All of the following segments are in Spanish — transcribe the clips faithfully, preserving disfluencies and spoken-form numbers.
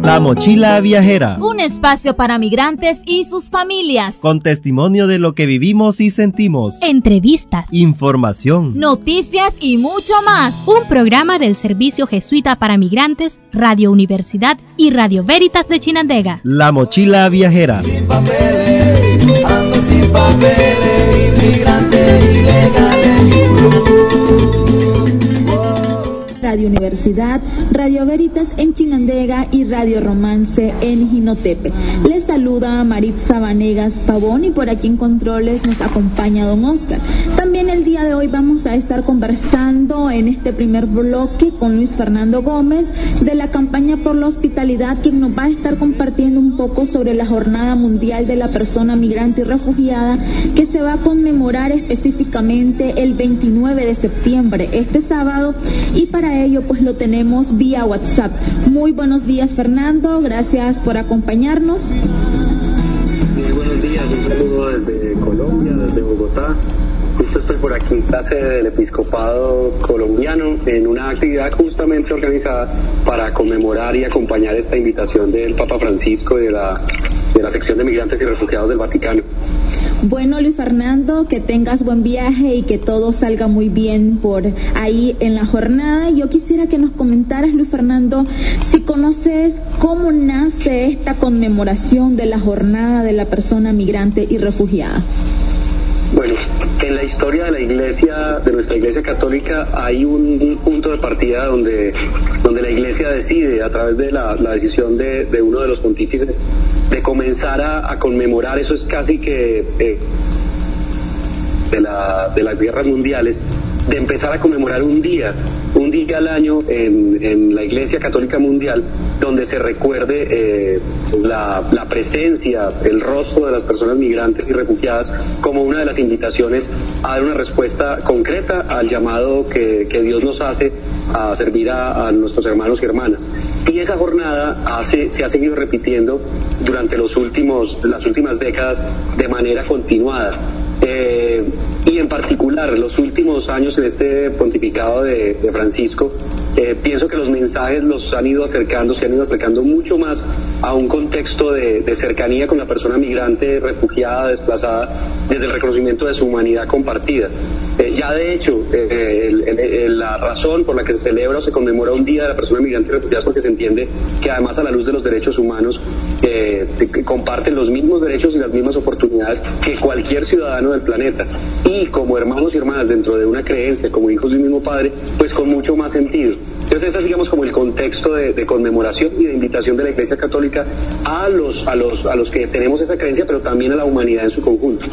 La Mochila Viajera. Un espacio para migrantes y sus familias. Con testimonio de lo que vivimos y sentimos. Entrevistas. Información. Noticias y mucho más. Un programa del Servicio Jesuita para Migrantes, Radio Universidad y Radio Veritas de Chinandega. La Mochila Viajera. Sin papeles, ando sin papeles, inmigrantes ilegales. Radio Universidad, Radio Veritas en Chinandega y Radio Romance en Jinotepe. Les saluda Maritza Vanegas Pavón y por aquí en controles nos acompaña don Oscar. También el día de hoy vamos a estar conversando en este primer bloque con Luis Fernando Gómez de la campaña por la hospitalidad, quien nos va a estar compartiendo un poco sobre la Jornada Mundial de la Persona Migrante y Refugiada que se va a conmemorar específicamente el veintinueve de septiembre, este sábado, y para ello pues lo tenemos vía WhatsApp. Muy buenos días, Fernando, gracias por acompañarnos. Muy buenos días, un saludo desde Colombia, desde Bogotá. Justo estoy por aquí en clase del Episcopado colombiano en una actividad justamente organizada para conmemorar y acompañar esta invitación del Papa Francisco y de la, de la sección de migrantes y refugiados del Vaticano. Bueno, Luis Fernando, que tengas buen viaje y que todo salga muy bien por ahí en la jornada. Yo quisiera que nos comentaras, Luis Fernando, si conoces cómo nace esta conmemoración de la Jornada de la Persona Migrante y Refugiada. Bueno, en la historia de la Iglesia, de nuestra Iglesia Católica, hay un, un punto de partida donde, donde la Iglesia decide, a través de la, la decisión de, de uno de los pontífices, de comenzar a, a conmemorar, eso es casi que eh, de, la, de las guerras mundiales, de empezar a conmemorar un día, un día al año en, en la Iglesia Católica Mundial, donde se recuerde eh, la, la presencia, el rostro de las personas migrantes y refugiadas como una de las invitaciones a dar una respuesta concreta al llamado que, que Dios nos hace a servir a, a nuestros hermanos y hermanas. Y esa jornada hace, se ha seguido repitiendo durante los últimos, las últimas décadas de manera continuada. Eh, y en particular los últimos años en este pontificado de, de Francisco, eh, pienso que los mensajes los han ido acercando, se han ido acercando mucho más a un contexto de, de cercanía con la persona migrante, refugiada, desplazada, desde el reconocimiento de su humanidad compartida. Eh, ya de hecho, eh, el, el, el, la razón por la que se celebra o se conmemora un día de la persona migrante y refugiada es porque se entiende que además a la luz de los derechos humanos eh, que comparten los mismos derechos y las mismas oportunidades que cualquier ciudadano del planeta, y como hermanos y hermanas dentro de una creencia, como hijos de un mismo padre, pues con mucho más sentido. Entonces este es, digamos, como el contexto de, de conmemoración y de invitación de la Iglesia Católica a los, a los, a los que tenemos esa creencia, pero también a la humanidad en su conjunto.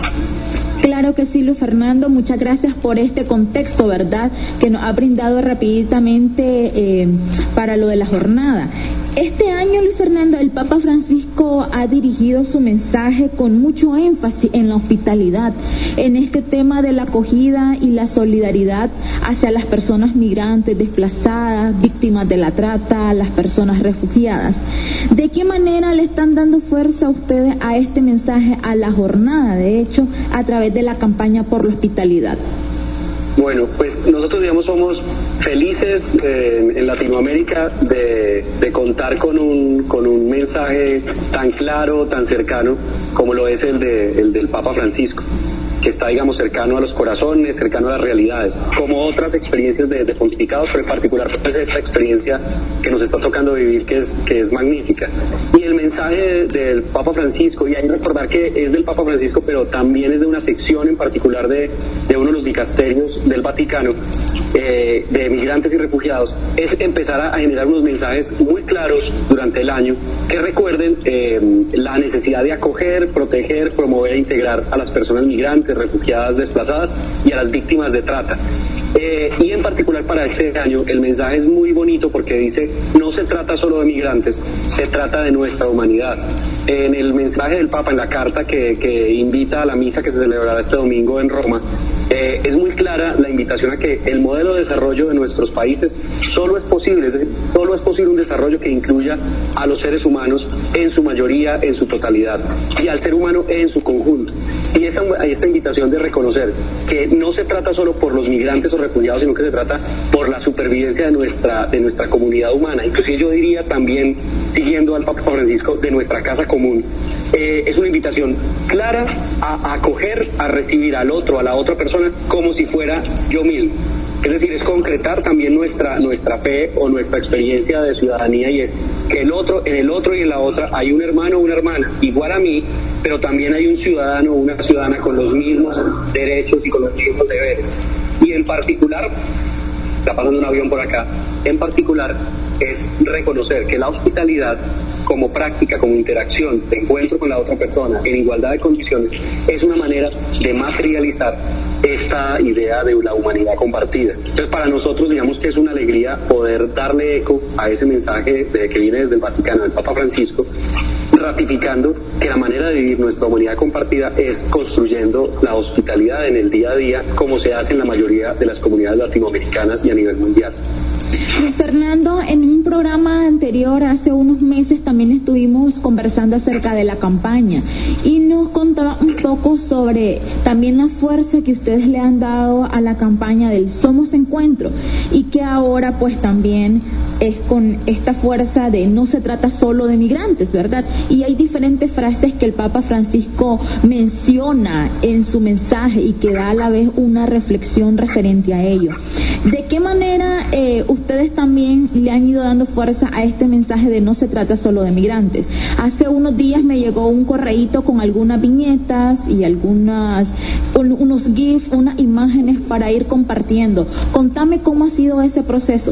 Claro que sí, Luis Fernando, muchas gracias por este contexto, ¿verdad?, que nos ha brindado rapiditamente eh, para lo de la jornada. Este año, Luis Fernando, el Papa Francisco ha dirigido su mensaje con mucho énfasis en la hospitalidad, en este tema de la acogida y la solidaridad hacia las personas migrantes, desplazadas, víctimas de la trata, las personas refugiadas. ¿De qué manera le están dando fuerza a ustedes a este mensaje, a la jornada, de hecho, a través de la campaña por la hospitalidad? Bueno, pues nosotros, digamos, somos felices eh, en, en Latinoamérica de, de contar con un, con un mensaje tan claro, tan cercano, como lo es el, de, el del Papa Francisco, que está, digamos, cercano a los corazones, cercano a las realidades, como otras experiencias de, de pontificados, pero en particular pues esta experiencia que nos está tocando vivir, que es, que es magnífica. Y el mensaje de, del Papa Francisco, y hay que recordar que es del Papa Francisco, pero también es de una sección en particular de, de uno de los dicasterios del Vaticano, eh, de migrantes y refugiados, es empezar a, a generar unos mensajes muy claros durante el año que recuerden eh, la necesidad de acoger, proteger, promover e integrar a las personas migrantes, refugiadas, desplazadas y a las víctimas de trata. Eh, y en particular para este año el mensaje es muy bonito porque dice: no se trata solo de migrantes, se trata de nuestra humanidad. En el mensaje del Papa, en la carta que, que invita a la misa que se celebrará este domingo en Roma, eh, es muy clara la invitación a que el modelo de desarrollo de nuestros países solo es posible, es decir, solo es posible un desarrollo que incluya a los seres humanos en su mayoría, en su totalidad, y al ser humano en su conjunto. Y esta, esta invitación de reconocer que no se trata solo por los migrantes o refugiados, sino que se trata por la supervivencia de nuestra, de nuestra comunidad humana, inclusive yo diría también, siguiendo al Papa Francisco, de nuestra casa común. Eh, es una invitación clara a, a acoger, a recibir al otro, a la otra persona, como si fuera yo mismo. Es decir, es concretar también nuestra nuestra fe o nuestra experiencia de ciudadanía, y es que el otro, en el otro y en la otra hay un hermano o una hermana igual a mí, pero también hay un ciudadano o una ciudadana con los mismos derechos y con los mismos deberes. Y en particular, está pasando un avión por acá, en particular es reconocer que la hospitalidad como práctica, como interacción, de encuentro con la otra persona en igualdad de condiciones, es una manera de materializar esta idea de la humanidad compartida. Entonces, para nosotros, digamos que es una alegría poder darle eco a ese mensaje de, que viene desde el Vaticano, del Papa Francisco, ratificando que la manera de vivir nuestra humanidad compartida es construyendo la hospitalidad en el día a día, como se hace en la mayoría de las comunidades latinoamericanas y a nivel mundial. Fernando, en un programa anterior, hace unos meses, también estuvimos conversando acerca de la campaña y nos contaba un poco sobre también la fuerza que ustedes le han dado a la campaña del Somos Encuentro, y que ahora pues también es con esta fuerza de no se trata solo de migrantes, ¿verdad? Y hay diferentes frases que el Papa Francisco menciona en su mensaje y que da a la vez una reflexión referente a ello. ¿De qué manera eh, ustedes también le han ido dando fuerza a este mensaje de no se trata solo de migrantes? Hace unos días me llegó un correíto con algunas viñetas y algunas un, unos GIFs, unas imágenes para ir compartiendo. Contame cómo ha sido ese proceso.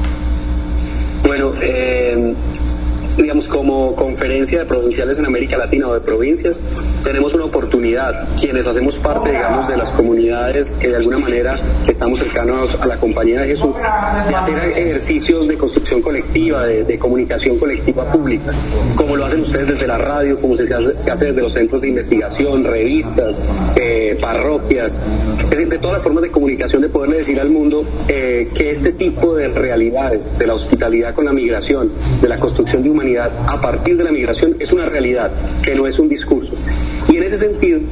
Bueno, eh, digamos, como conferencia de provinciales en América Latina o de provincias, tenemos una oportunidad, quienes hacemos parte, digamos, de las comunidades que de alguna manera estamos cercanos a la Compañía de Jesús, de hacer ejercicios de construcción colectiva, de, de comunicación colectiva pública, como lo hacen ustedes desde la radio, como se hace, se hace desde los centros de investigación, revistas, eh, parroquias, es decir, de todas las formas de comunicación, de poderle decir al mundo eh, que este tipo de realidades, de la hospitalidad con la migración, de la construcción de humanidad a partir de la migración, es una realidad, que no es un discurso. Y en ese sentido,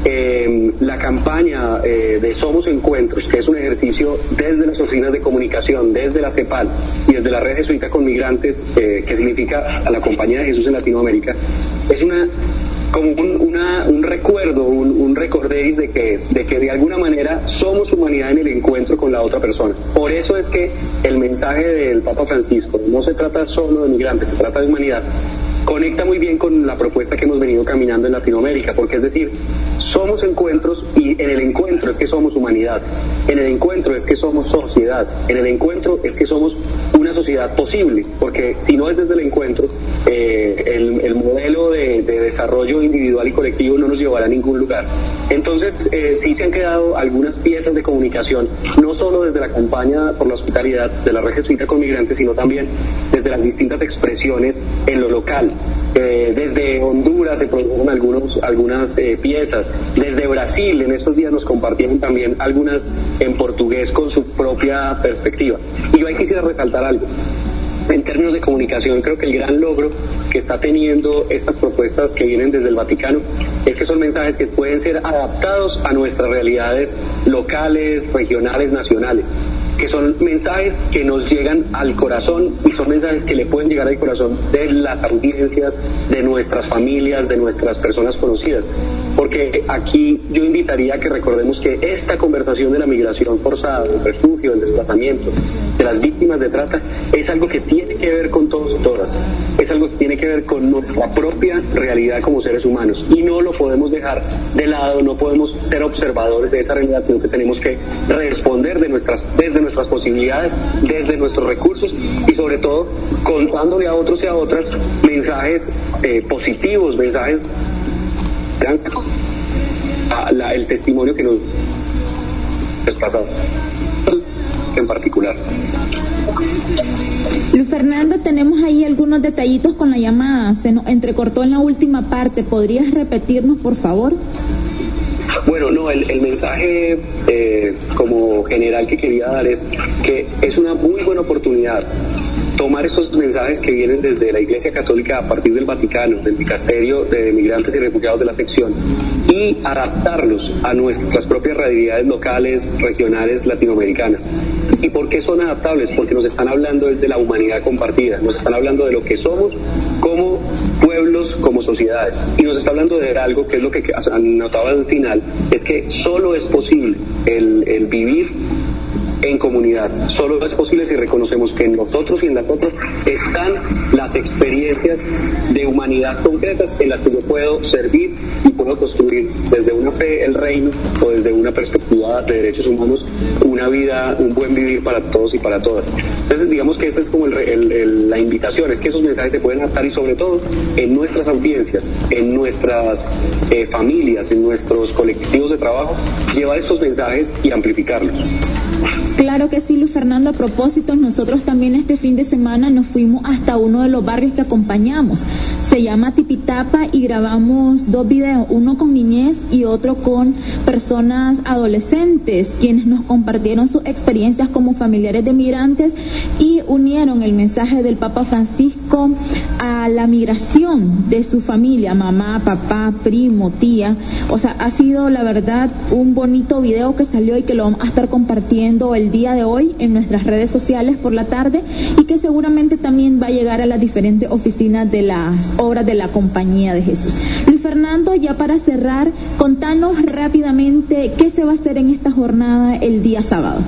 eh, la campaña eh, de Somos Encuentros, que es un ejercicio desde las oficinas de comunicación, desde la CEPAL y desde la Red Jesuita con Migrantes, eh, que significa a la Compañía de Jesús en Latinoamérica, es una como un, una, un recuerdo, un, un recorderis de que, de que de alguna manera somos humanidad en el encuentro con la otra persona. Por eso es que el mensaje del Papa Francisco no se trata solo de migrantes, se trata de humanidad, conecta muy bien con la propuesta que hemos venido caminando en Latinoamérica, porque es decir, somos encuentros y en el encuentro es que somos humanidad, en el encuentro es que somos sociedad, en el encuentro es que somos una sociedad posible, porque si no es desde el encuentro, eh, el, el modelo de, de desarrollo individual y colectivo no nos llevará a ningún lugar. Entonces, eh, sí se han quedado algunas piezas de comunicación, no solo desde la campaña por la hospitalidad de la Red Jesuita con Migrantes, sino también desde las distintas expresiones en lo local. Eh, desde Honduras se produjeron algunos, algunas eh, piezas, desde Brasil en estos días nos compartieron también algunas en portugués con su propia perspectiva. Y yo ahí quisiera resaltar algo. En términos de comunicación, creo que el gran logro que está teniendo estas propuestas que vienen desde el Vaticano es que son mensajes que pueden ser adaptados a nuestras realidades locales, regionales, nacionales, que son mensajes que nos llegan al corazón y son mensajes que le pueden llegar al corazón de las audiencias, de nuestras familias, de nuestras personas conocidas. Porque aquí yo invitaría a que recordemos que esta conversación de la migración forzada, del refugio, del desplazamiento, de las víctimas de trata, es algo que tiene que ver con todos y todas, es algo que tiene que ver con nuestra propia realidad como seres humanos y no lo podemos dejar de lado, no podemos ser observadores de esa realidad, sino que tenemos que responder de nuestras, desde nuestras posibilidades, desde nuestros recursos y sobre todo contándole a otros y a otras mensajes eh, positivos, mensajes a la, el testimonio que nos es pasado en particular. Luis Fernando, tenemos ahí algunos detallitos con la llamada, se nos entrecortó en la última parte, ¿podrías repetirnos por favor? Bueno, no, el, el mensaje eh, como general que quería dar es que es una muy buena oportunidad tomar estos mensajes que vienen desde la Iglesia Católica a partir del Vaticano, del Dicasterio de Migrantes y Refugiados de la sección, y adaptarlos a nuestras propias realidades locales, regionales, latinoamericanas. ¿Y por qué son adaptables? Porque nos están hablando desde la humanidad compartida, nos están hablando de lo que somos como pueblos, como sociedades, y nos está hablando de algo que es lo que anotaba al final, es que solo es posible el, el vivir en comunidad. Solo es posible si reconocemos que en nosotros y en las otras están las experiencias de humanidad concretas en las que yo puedo servir y puedo construir desde una fe el reino, o desde una perspectiva de derechos humanos una vida, un buen vivir para todos y para todas. Entonces digamos que esta es como el, el, el, la invitación, es que esos mensajes se pueden adaptar, y sobre todo en nuestras audiencias, en nuestras eh, familias, en nuestros colectivos de trabajo, llevar estos mensajes y amplificarlos. Claro que sí, Luis Fernando. A propósito, nosotros también este fin de semana nos fuimos hasta uno de los barrios que acompañamos. Se llama Tipitapa y grabamos dos videos, uno con niñez y otro con personas adolescentes, quienes nos compartieron sus experiencias como familiares de migrantes y unieron el mensaje del Papa Francisco a la migración de su familia, mamá, papá, primo, tía. O sea, ha sido la verdad un bonito video que salió y que lo vamos a estar compartiendo el día de hoy en nuestras redes sociales por la tarde, y que seguramente también va a llegar a las diferentes oficinas de las obras de la Compañía de Jesús. Luis Fernando, ya para cerrar, contanos rápidamente qué se va a hacer en esta jornada el día sábado.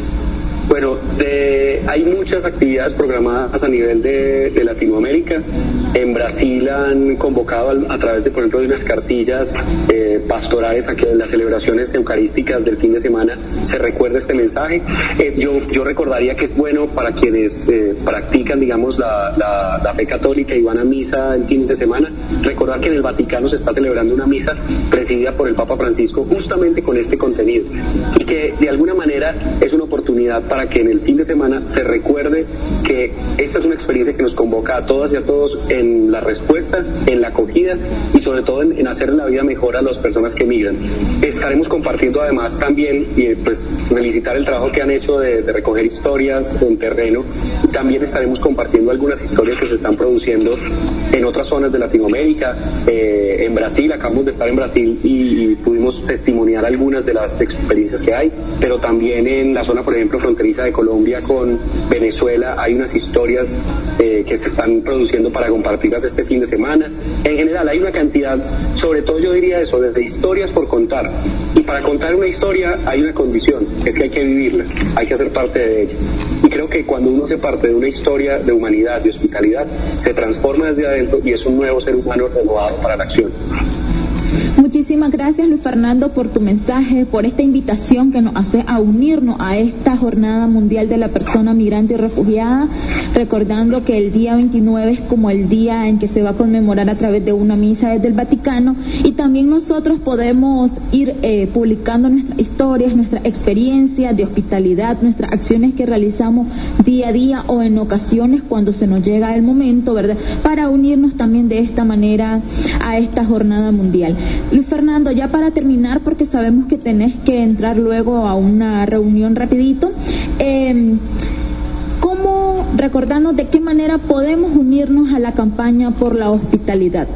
Bueno, de, hay muchas actividades programadas a nivel de, de Latinoamérica. En Brasil han convocado a, a través de, por ejemplo, de unas cartillas eh, pastorales a que en las celebraciones eucarísticas del fin de semana se recuerde este mensaje. Eh, yo, yo recordaría que es bueno para quienes eh, practican, digamos, la, la, la fe católica y van a misa el fin de semana, recordar que en el Vaticano se está celebrando una misa presidida por el Papa Francisco justamente con este contenido, y que de alguna manera es una oportunidad para que en el fin de semana se recuerde que esta es una experiencia que nos convoca a todas y a todos en la respuesta, en la acogida y sobre todo en, en hacer la vida mejor a las personas que migran. Estaremos compartiendo además también, y pues felicitar el trabajo que han hecho de, de recoger historias en terreno, y también estaremos compartiendo algunas historias que se están produciendo en otras zonas de Latinoamérica, eh, en Brasil. Acabamos de estar en Brasil y, y pudimos testimoniar algunas de las experiencias que hay, pero también en la zona, por ejemplo, fronteriza de Colombia con Venezuela hay unas historias eh, que se están produciendo para compartirlas este fin de semana. En general hay una cantidad, sobre todo yo diría eso, de, de historias por contar, y para contar una historia hay una condición, es que hay que vivirla, hay que hacer parte de ella, y creo que cuando uno hace parte de una historia de humanidad, de hospitalidad, se transforma desde adentro y es un nuevo ser humano renovado para la acción. Muchísimas gracias, Luis Fernando, por tu mensaje, por esta invitación que nos hace a unirnos a esta Jornada Mundial de la Persona Migrante y Refugiada, recordando que el día veintinueve es como el día en que se va a conmemorar a través de una misa desde el Vaticano, y también nosotros podemos ir eh, publicando nuestras historias, nuestras experiencias de hospitalidad, nuestras acciones que realizamos día a día o en ocasiones cuando se nos llega el momento, ¿verdad?, para unirnos también de esta manera a esta Jornada Mundial. Luis Fernando, ya para terminar, porque sabemos que tenés que entrar luego a una reunión rapidito, eh, ¿cómo, recordarnos de qué manera podemos unirnos a la campaña por la hospitalidad?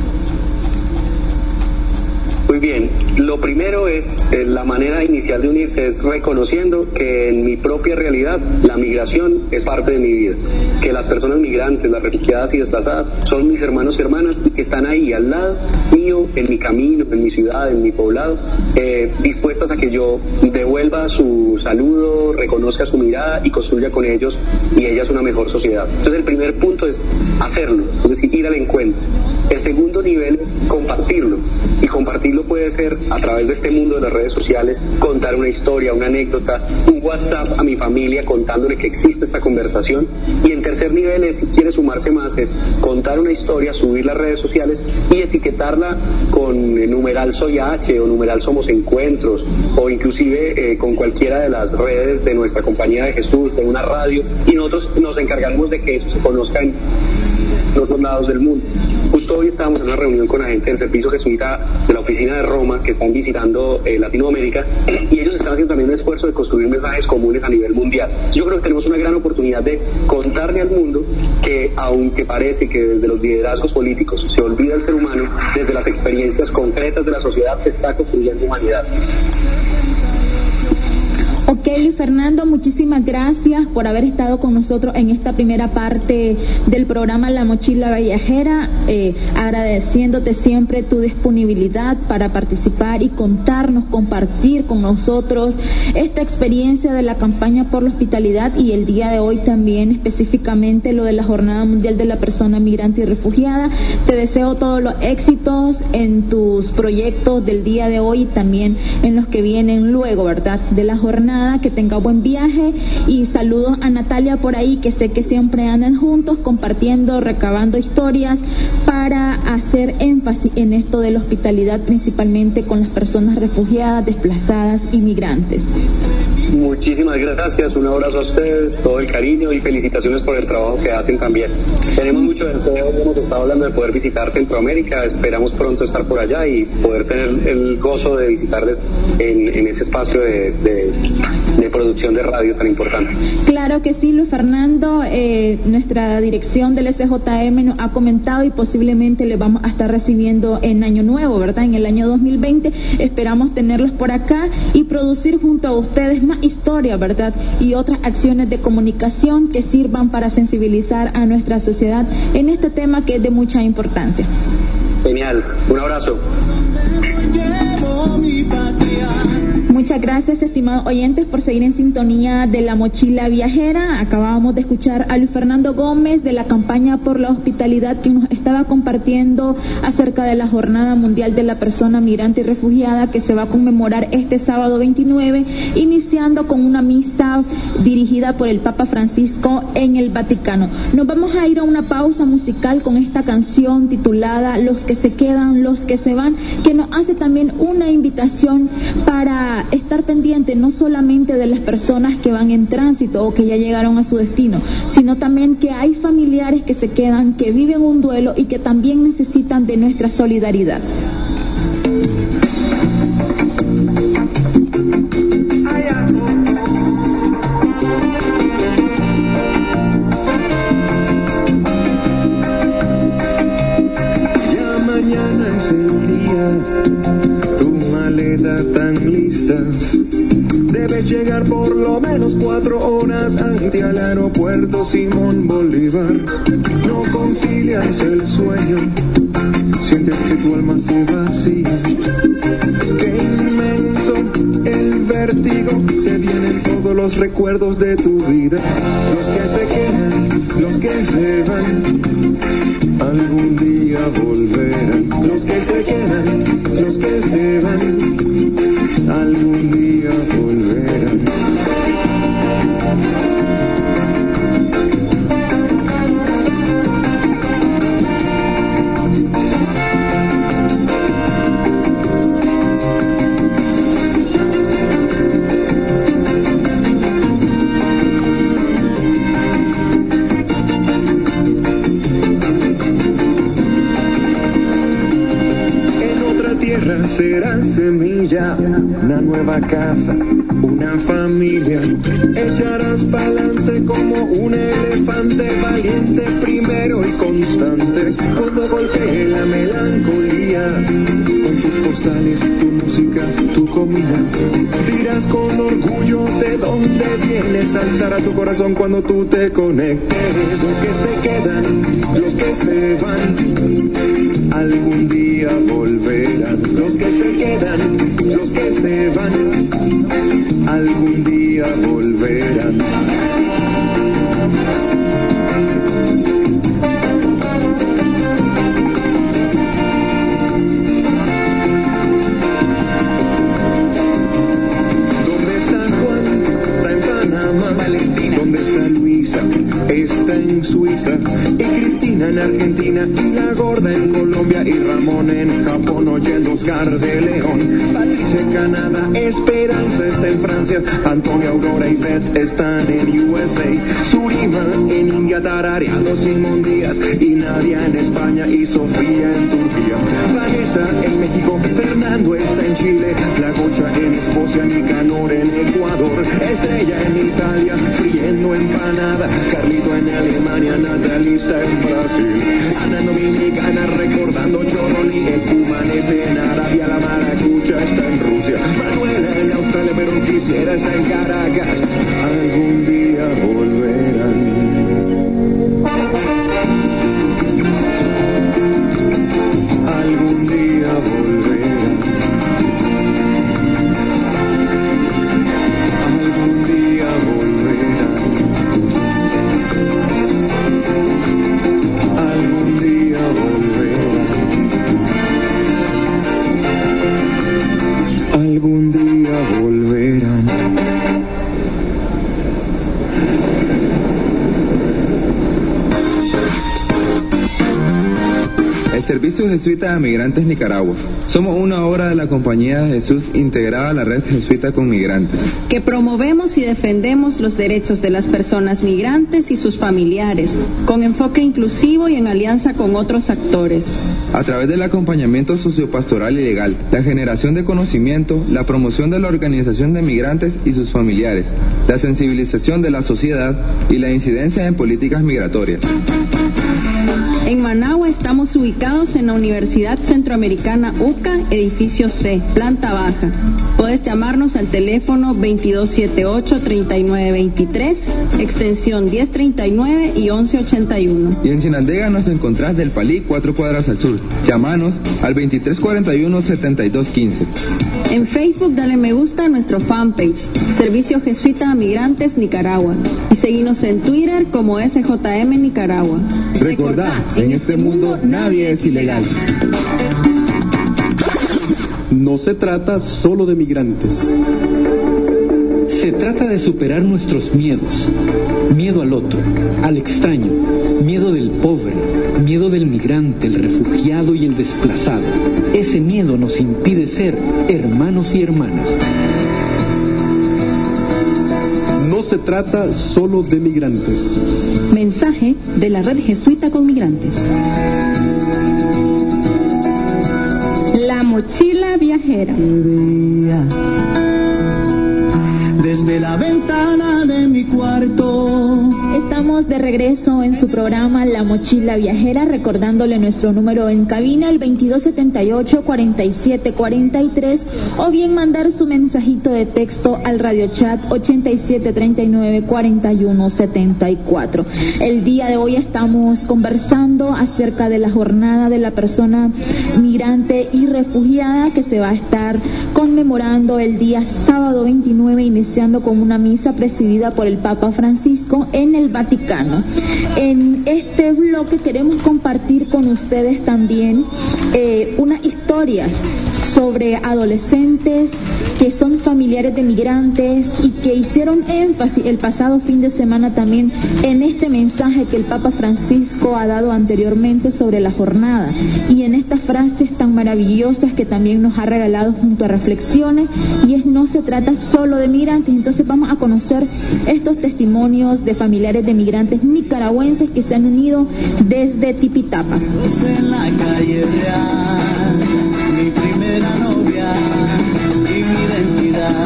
Muy bien, lo primero es, eh, la manera inicial de unirse es reconociendo que en mi propia realidad la migración es parte de mi vida, que las personas migrantes, las refugiadas y desplazadas son mis hermanos y hermanas, y que están ahí al lado mío, en mi camino, en mi ciudad, en mi poblado, eh, dispuestas a que yo devuelva su saludo, reconozca su mirada y construya con ellos y ellas una mejor sociedad. Entonces el primer punto es hacerlo, es decir, ir al encuentro. El segundo nivel es compartirlo, y compartirlo puede ser a través de este mundo de las redes sociales, contar una historia, una anécdota, un WhatsApp a mi familia contándole que existe esta conversación. Y en tercer nivel es, si quiere sumarse más, es contar una historia, subir las redes sociales y etiquetarla con numeral Soy H o numeral Somos Encuentros, o inclusive eh, con cualquiera de las redes de nuestra Compañía de Jesús, de una radio, y nosotros nos encargamos de que eso se conozca en otros lados del mundo. Justo justo hoy estábamos en una reunión con la gente del servicio jesuita de la oficina de Roma que están visitando eh, Latinoamérica, y ellos están haciendo también un esfuerzo de construir mensajes comunes a nivel mundial. Yo creo que tenemos una gran oportunidad de contarle al mundo que, aunque parece que desde los liderazgos políticos se olvida el ser humano, desde las experiencias concretas de la sociedad se está construyendo humanidad. Ok, Luis Fernando, muchísimas gracias por haber estado con nosotros en esta primera parte del programa La Mochila Viajera, eh, agradeciéndote siempre tu disponibilidad para participar y contarnos, compartir con nosotros esta experiencia de la campaña por la hospitalidad, y el día de hoy también específicamente lo de la Jornada Mundial de la Persona Migrante y Refugiada. Te deseo todos los éxitos en tus proyectos del día de hoy y también en los que vienen luego, ¿verdad?, de la jornada. Que tenga buen viaje, y saludos a Natalia por ahí, que sé que siempre andan juntos compartiendo, recabando historias para hacer énfasis en esto de la hospitalidad, principalmente con las personas refugiadas, desplazadas y migrantes. Muchísimas gracias, un abrazo a ustedes, todo el cariño y felicitaciones por el trabajo que hacen también. Tenemos mucho deseo, hemos estado hablando de poder visitar Centroamérica, esperamos pronto estar por allá y poder tener el gozo de visitarles en, en ese espacio de, de, de producción de radio tan importante. Claro que sí, Luis Fernando, eh, nuestra dirección del S J M nos ha comentado y posiblemente le vamos a estar recibiendo en Año Nuevo, ¿verdad?, en el año dos mil veinte, esperamos tenerlos por acá y producir junto a ustedes más historia, ¿verdad?, y otras acciones de comunicación que sirvan para sensibilizar a nuestra sociedad en este tema que es de mucha importancia. Genial, un abrazo. Muchas gracias, estimados oyentes, por seguir en sintonía de La Mochila Viajera. Acabábamos de escuchar a Luis Fernando Gómez de la campaña por la hospitalidad, que nos estaba compartiendo acerca de la Jornada Mundial de la Persona Migrante y Refugiada, que se va a conmemorar este sábado veintinueve, iniciando con una misa dirigida por el Papa Francisco en el Vaticano. Nos vamos a ir a una pausa musical con esta canción titulada Los que se quedan, los que se van, que nos hace también una invitación para estar pendiente no solamente de las personas que van en tránsito o que ya llegaron a su destino, sino también que hay familiares que se quedan, que viven un duelo y que también necesitan de nuestra solidaridad. Ya mañana es el día, tu maleta tan listas. Debes llegar por lo menos cuatro horas antes al aeropuerto Simón Bolívar. No concilias el sueño, sientes que tu alma se vacía. Qué inmenso el vértigo, se vienen todos los recuerdos de tu vida. Los que se quedan, los que se van, algún día volverán. Los que se quedan, los que se van, algún día volverán. Será semilla, una nueva casa, una familia. Echarás pa'lante como un elefante, valiente primero y constante. Cuando golpee la melancolía, con tus postales, tu música, tu comida, dirás con orgullo de dónde vienes. Saltará tu corazón cuando tú te conectes. Los que se quedan, los que se van, algún día volverán. Los que se quedan, los que se van, algún día volverán. ¿Dónde está Juan? Está en Panamá. Valentina. ¿Dónde está Luisa? Está en Suiza. Y Cristina en Argentina. Argentina y la gorda en Colombia y Ramón en Japón oyendo Oscar de León. Patricia en Canadá, Esperanza está en Francia, Antonio, Aurora y Beth están en U S A, Surima en India tarareando Simón Díaz y Nadia en España y Sofía en Turquía, Vanessa en México, Fernando está en Chile, La Gocha en Escocia, Nicanor en Ecuador, Estrella en Italia friendo empanada, Carlito en Alemania, Natalista en Brasil, Ana en Dominicana recordando Chorroli, el Cumanese en Arabia, la Maracucha está en Rusia, Manuela en Australia pero quisiera estar en Caracas, algún día volverán. Algún día volverán. Algún día volverán. Algún día volverán. Algún día volverán. El Servicio Jesuita a Migrantes Nicaragua. Somos una obra de la Compañía de Jesús integrada a la Red Jesuita con Migrantes, que promovemos y defendemos los derechos de las personas migrantes y sus familiares, con enfoque inclusivo y en alianza con otros actores. A través del acompañamiento sociopastoral y legal, la generación de conocimiento, la promoción de la organización de migrantes y sus familiares, la sensibilización de la sociedad y la incidencia en políticas migratorias. En Managua estamos ubicados en la Universidad Centroamericana U C A, edificio C, planta baja. Puedes llamarnos al teléfono veintidós setenta y ocho, treinta y nueve veintitrés, extensión diez treinta y nueve y once ochenta y uno. Y en Chinandega nos encontrás del Palí, cuatro cuadras al sur. Llámanos al veintitrés cuarenta y uno, setenta y dos quince. En Facebook dale me gusta a nuestro fanpage, Servicio Jesuita a Migrantes Nicaragua. Y seguinos en Twitter como S J M Nicaragua. Recordá, en este mundo nadie es ilegal. No se trata solo de migrantes. Se trata de superar nuestros miedos. Miedo al otro, al extraño, miedo del pobre, miedo del migrante, el refugiado y el desplazado. Ese miedo nos impide ser hermanos y hermanas. No se trata solo de migrantes. Mensaje de la Red Jesuita con Migrantes. La mochila viajera. Desde la ventana de mi cuarto. Estamos de regreso en su programa La Mochila Viajera, recordándole nuestro número en cabina, el veintidós setenta y ocho, cuarenta y siete cuarenta y tres, o bien mandar su mensajito de texto al radiochat ochenta y siete treinta y nueve cuarenta y uno setenta y cuatro. El día de hoy estamos conversando acerca de la jornada de la persona migrante y refugiada, que se va a estar conmemorando el día sábado veintinueve, iniciando con una misa presidida por el Papa Francisco en el Vaticano. En este bloque queremos compartir con ustedes también eh, unas historias sobre adolescentes que son familiares de migrantes y que hicieron énfasis el pasado fin de semana también en este mensaje que el Papa Francisco ha dado anteriormente sobre la jornada, y en estas frases tan maravillosas que también nos ha regalado junto a reflexiones, y es: no se trata solo de migrantes. Entonces vamos a conocer estos testimonios de familiares de migrantes nicaragüenses que se han unido desde Tipitapa. En la calle real, mi primera novia y mi identidad.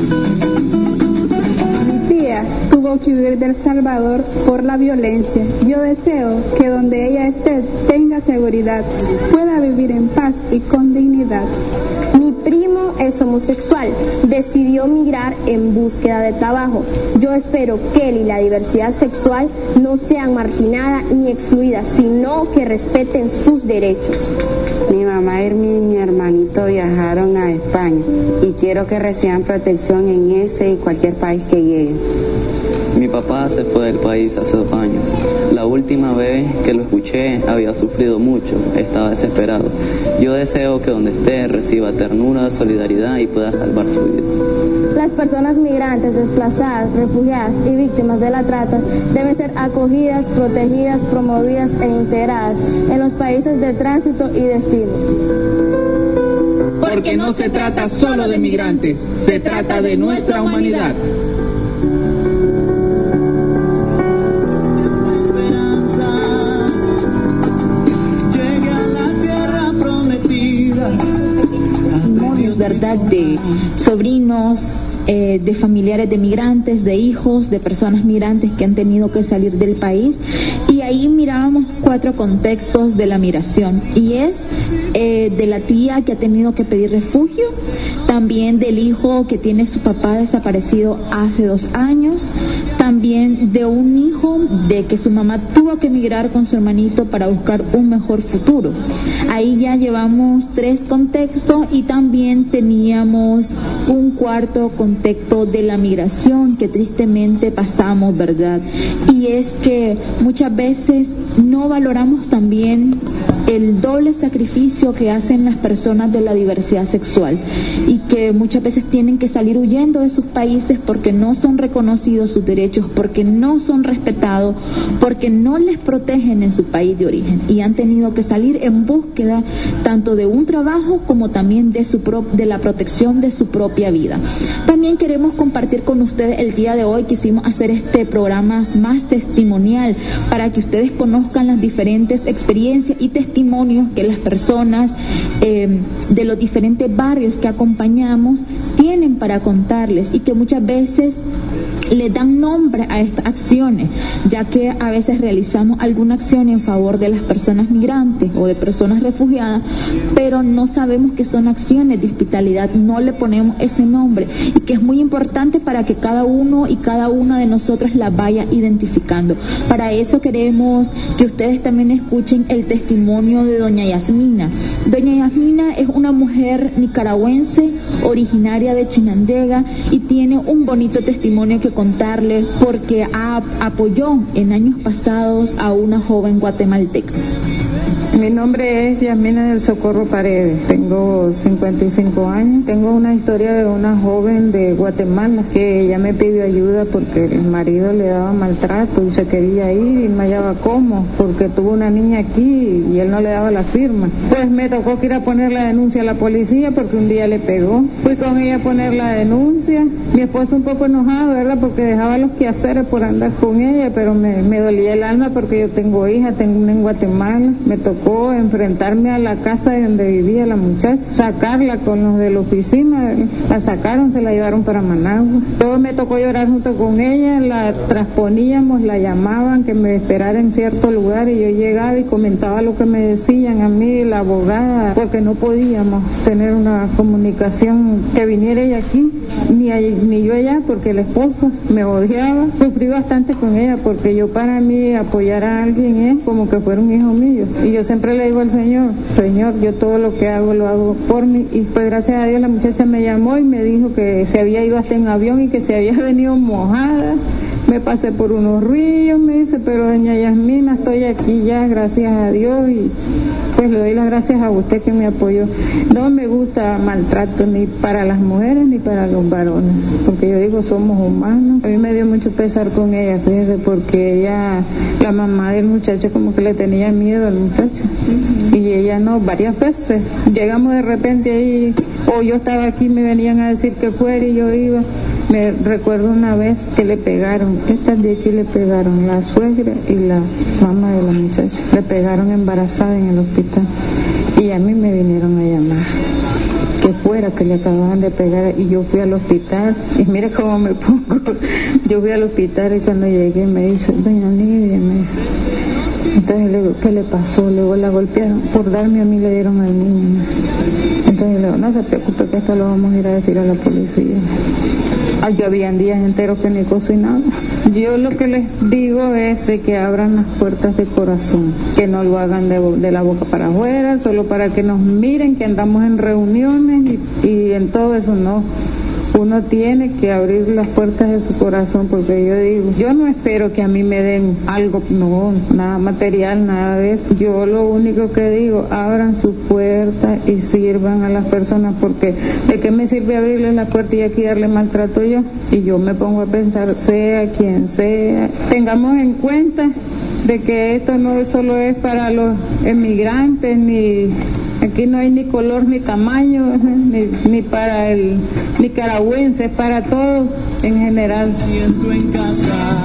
Mi tía tuvo que huir del Salvador por la violencia. Yo deseo que donde ella esté tenga seguridad, pueda vivir en paz y con dignidad. Mi primo es homosexual, decidió migrar en búsqueda de trabajo. Yo espero que él y la diversidad sexual no sean marginadas ni excluidas, sino que respeten sus derechos. Mi mamá Hermi y mi hermanito viajaron a España y quiero que reciban protección en ese y cualquier país que lleguen. Mi papá se fue del país hace dos años. la última vez que lo escuché había sufrido mucho, estaba desesperado. Yo deseo que donde esté reciba ternura, solidaridad y pueda salvar su vida. Las personas migrantes, desplazadas, refugiadas y víctimas de la trata deben ser acogidas, protegidas, promovidas e integradas en los países de tránsito y destino. Porque no se trata solo de migrantes, se trata de nuestra humanidad. Testimonios, ¿verdad?, de sobrinos, eh, de familiares de migrantes, de hijos, de personas migrantes que han tenido que salir del país. Y ahí mirábamos cuatro contextos de la migración. Y es eh, de la tía que ha tenido que pedir refugio, también del hijo que tiene su papá desaparecido hace dos años, también de un hijo de que su mamá tuvo que emigrar con su hermanito para buscar un mejor futuro. Ahí ya llevamos tres contextos y también teníamos un cuarto contexto de la migración que tristemente pasamos, ¿verdad? Y es que muchas veces no valoramos también el doble sacrificio que hacen las personas de la diversidad sexual y que muchas veces tienen que salir huyendo de sus países porque no son reconocidos sus derechos, porque no son respetados, porque no les protegen en su país de origen y han tenido que salir en búsqueda tanto de un trabajo como también de, su pro- de la protección de su propia vida. También queremos compartir con ustedes el día de hoy, quisimos hacer este programa más testimonial para que ustedes conozcan las diferentes experiencias y testimonios que las personas eh, de los diferentes barrios que acompañamos tienen para contarles y que muchas veces le dan nombre a estas acciones, ya que a veces realizamos alguna acción en favor de las personas migrantes o de personas refugiadas, pero no sabemos que son acciones de hospitalidad, no le ponemos ese nombre y que es muy importante para que cada uno y cada una de nosotros la vaya identificando. Para eso queremos que ustedes también escuchen el testimonio de doña Yasmina. Doña Yasmina es una mujer nicaragüense originaria de Chinandega y tiene un bonito testimonio que contarle porque a, apoyó en años pasados a una joven guatemalteca. Mi nombre es Yasmina del Socorro Paredes, tengo cincuenta y cinco años. Tengo una historia de una joven de Guatemala que ella me pidió ayuda porque el marido le daba maltrato y se quería ir y no hallaba cómo, porque tuvo una niña aquí y él no le daba la firma. Pues me tocó que ir a poner la denuncia a la policía porque un día le pegó. Fui con ella a poner la denuncia. Mi esposo un poco enojado, ¿verdad?, porque dejaba los quehaceres por andar con ella, pero me, me dolía el alma porque yo tengo hija, tengo una en Guatemala. Me tocó enfrentarme a la casa donde vivía la muchacha, sacarla con los de la oficina, la sacaron, se la llevaron para Managua. Todo me tocó llorar junto con ella, la transponíamos, la llamaban que me esperara en cierto lugar y yo llegaba y comentaba lo que me decían a mí, la abogada, porque no podíamos tener una comunicación, que viniera ella aquí, ni, allí, ni yo allá, porque el esposo me odiaba. Sufrí bastante con ella porque yo, para mí, apoyar a alguien es como que fuera un hijo mío y yo siempre le digo al Señor, Señor, yo todo lo que hago lo hago por mí. Y pues gracias a Dios la muchacha me llamó y me dijo que se había ido hasta en avión y que se había venido mojada. Me pasé por unos ríos, me dice, pero doña Yasmina, estoy aquí ya, gracias a Dios, y pues le doy las gracias a usted que me apoyó. No me gusta maltrato ni para las mujeres ni para los varones, porque yo digo, somos humanos. A mí me dio mucho pesar con ella, fíjese, porque ella, la mamá del muchacho como que le tenía miedo al muchacho, uh-huh. Y ella no, varias veces. Llegamos de repente ahí, o yo estaba aquí, me venían a decir que fuera y yo iba. Me recuerdo una vez que le pegaron, estas de aquí le pegaron, la suegra y la mamá de la muchacha, le pegaron embarazada en el hospital y a mí me vinieron a llamar que fuera, que le acababan de pegar y yo fui al hospital y mire cómo me pongo, yo fui al hospital y cuando llegué me dice, doña Nidia, me dice, entonces le digo, ¿qué le pasó? Le digo, la golpearon, por darme a mí le dieron al niño. Entonces le digo, no se preocupe que esto lo vamos a ir a decir a la policía. Ay, yo habían días enteros que ni cocinaba. Yo lo que les digo es de que abran las puertas de corazón, que no lo hagan de, de la boca para afuera, solo para que nos miren que andamos en reuniones y, y en todo eso no. uno tiene que abrir las puertas de su corazón, porque yo digo, yo no espero que a mí me den algo, no, nada material, nada de eso. Yo lo único que digo, abran sus puertas y sirvan a las personas, porque ¿de qué me sirve abrirles la puerta y aquí darle maltrato yo? Y yo me pongo a pensar, sea quien sea, tengamos en cuenta de que esto no solo es para los emigrantes, ni aquí no hay ni color ni tamaño, ni, ni para el nicaragüense, es para todos en general. Siento en casa,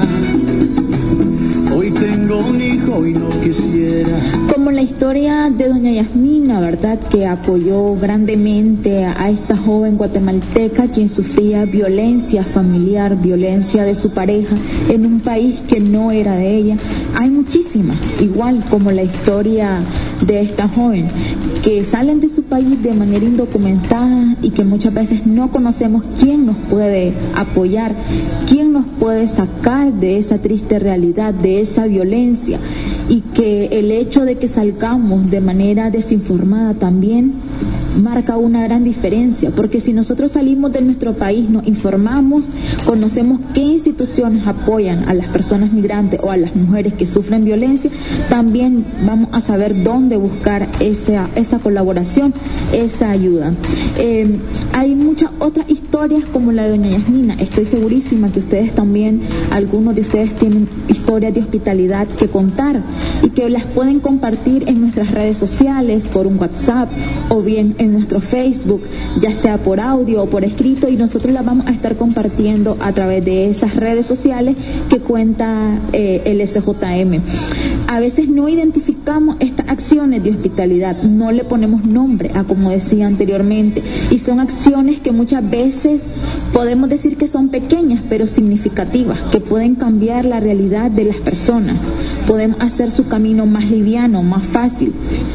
hoy tengo un hijo y no quisiera. Como la historia de doña Yasmina, ¿verdad?, que apoyó grandemente a esta joven guatemalteca quien sufría violencia familiar, violencia de su pareja en un país que no era de ella. Hay muchísimas, igual como la historia de esta joven, que salen de su país de manera indocumentada y que muchas veces no conocemos quién nos puede apoyar, quién nos puede sacar de esa triste realidad, de esa violencia, y que el hecho de que salgamos de manera desinformada también marca una gran diferencia, porque si nosotros salimos de nuestro país, nos informamos, conocemos qué instituciones apoyan a las personas migrantes o a las mujeres que sufren violencia, también vamos a saber dónde buscar esa, esa colaboración, esa ayuda. Eh, hay muchas otras historias como la de doña Yasmina. Estoy segurísima que ustedes también, algunos de ustedes tienen historias de hospitalidad que contar y que las pueden compartir en nuestras redes sociales, por un WhatsApp o bien en nuestro Facebook, ya sea por audio o por escrito, y nosotros las vamos a estar compartiendo a través de esas redes sociales que cuenta eh, el S J M. A veces no identificamos estas acciones de hospitalidad, no le ponemos nombre a, como decía anteriormente, y son acciones que muchas veces podemos decir que son pequeñas pero significativas, que pueden cambiar la realidad de las personas, podemos hacer su camino más liviano, más fácil,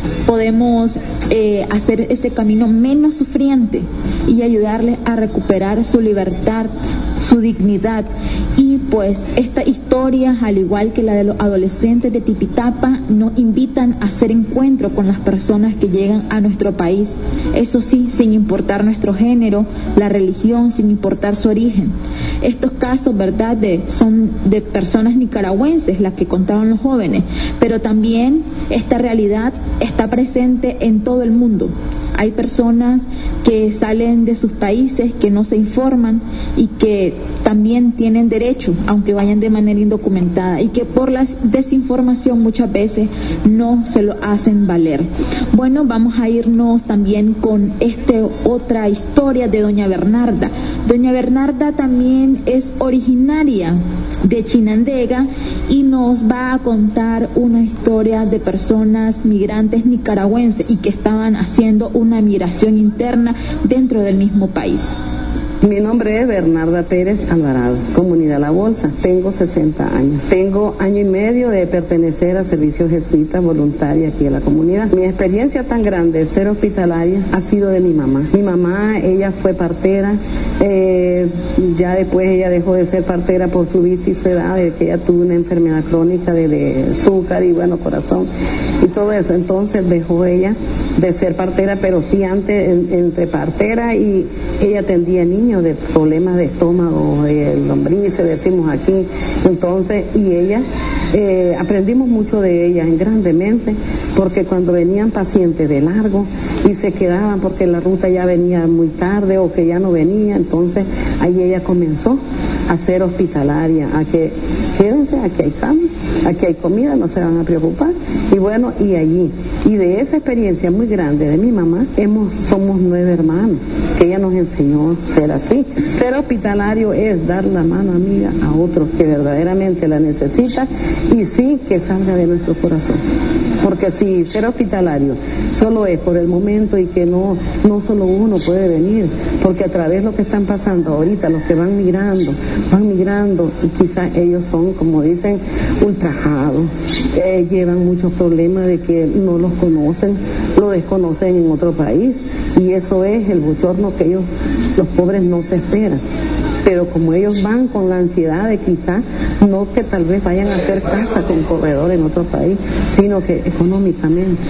podemos eh, hacer ese camino menos sufriente y ayudarles a recuperar su libertad, su dignidad. Y pues esta historia, al igual que la de los adolescentes de Tipitapa, nos invitan a hacer encuentro con las personas que llegan a nuestro país, eso sí, sin importar nuestro género, la religión, sin importar su origen. Estos casos, ¿verdad?, de, son de personas nicaragüenses, las que contaban los jóvenes, pero también esta realidad está presente en todo el mundo. Hay personas que salen de sus países, que no se informan y que también tienen derecho, aunque vayan de manera indocumentada, y que por la desinformación muchas veces no se lo hacen valer. Bueno, vamos a irnos también con esta otra historia de doña Bernarda. Doña Bernarda también es originaria de Chinandega y nos va a contar una historia de personas migrantes nicaragüenses y que estaban haciendo una migración interna dentro del mismo país. Mi nombre es Bernarda Pérez Alvarado, Comunidad La Bolsa. Tengo sesenta años. Tengo año y medio de pertenecer a Servicio Jesuita voluntaria aquí en la comunidad. Mi experiencia tan grande de ser hospitalaria ha sido de mi mamá. Mi mamá, ella fue partera. Eh, ya después ella dejó de ser partera por su vista y su edad, de que ella tuvo una enfermedad crónica de, de azúcar y bueno, corazón y todo eso. Entonces dejó ella de ser partera, pero sí antes en, entre partera y ella atendía niños de problemas de estómago, de lombrices, decimos aquí. Entonces, y ella, eh, aprendimos mucho de ella grandemente, porque cuando venían pacientes de largo y se quedaban porque la ruta ya venía muy tarde o que ya no venía, entonces ahí ella comenzó a ser hospitalaria, a que quédense, aquí hay cama, aquí hay comida, no se van a preocupar. Y bueno, y allí, y de esa experiencia muy grande de mi mamá, hemos, somos nueve hermanos, que ella nos enseñó a ser así. Ser hospitalario es dar la mano amiga a otros que verdaderamente la necesitan y sí que salga de nuestro corazón. Porque si ser hospitalario solo es por el momento y que no, no solo uno puede venir, porque a través de lo que están pasando ahorita, los que van migrando, van migrando y quizás ellos son, como dicen, ultrajados, eh, llevan muchos problemas de que no los conocen, lo desconocen en otro país y eso es el bochorno que ellos, los pobres, no se esperan. Pero como ellos van con la ansiedad de quizá no que tal vez vayan a hacer casa con corredor en otro país, sino que económicamente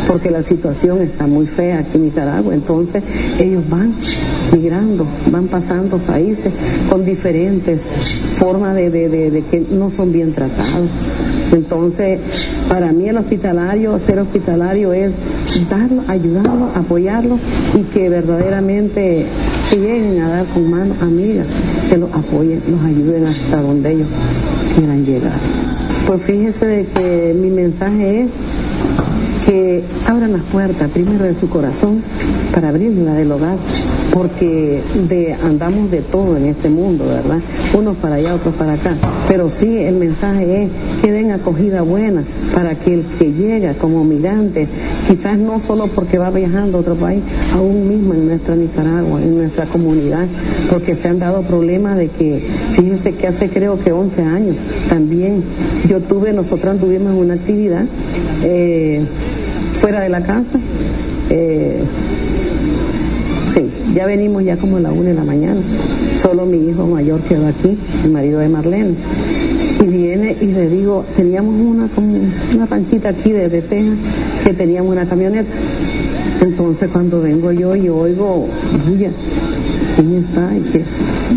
porque la situación está muy fea aquí en Nicaragua. Entonces ellos van migrando, van pasando países con diferentes formas de, de, de, de que no son bien tratados. Entonces, para mí el hospitalario, ser hospitalario es darlo, ayudarlo, apoyarlo y que verdaderamente que lleguen a dar con mano amiga, que los apoyen, los ayuden hasta donde ellos quieran llegar. Pues fíjese de que mi mensaje es que abran las puertas primero de su corazón para abrirla del hogar, porque de, andamos de todo en este mundo, ¿verdad? Unos para allá, otros para acá. Pero sí, el mensaje es que den acogida buena para que el que llega como migrante, quizás no solo porque va viajando a otro país, aún mismo en nuestra Nicaragua, en nuestra comunidad, porque se han dado problemas de que, fíjense que hace creo que once años, también yo tuve, nosotras tuvimos una actividad eh, fuera de la casa, eh, sí, ya venimos ya como a la una de la mañana. Solo mi hijo mayor quedó aquí, el marido de Marlene. Y viene y le digo, teníamos una como una panchita aquí de, de teja, que teníamos una camioneta. Entonces cuando vengo yo y oigo, bulla, ¿quién está? Y que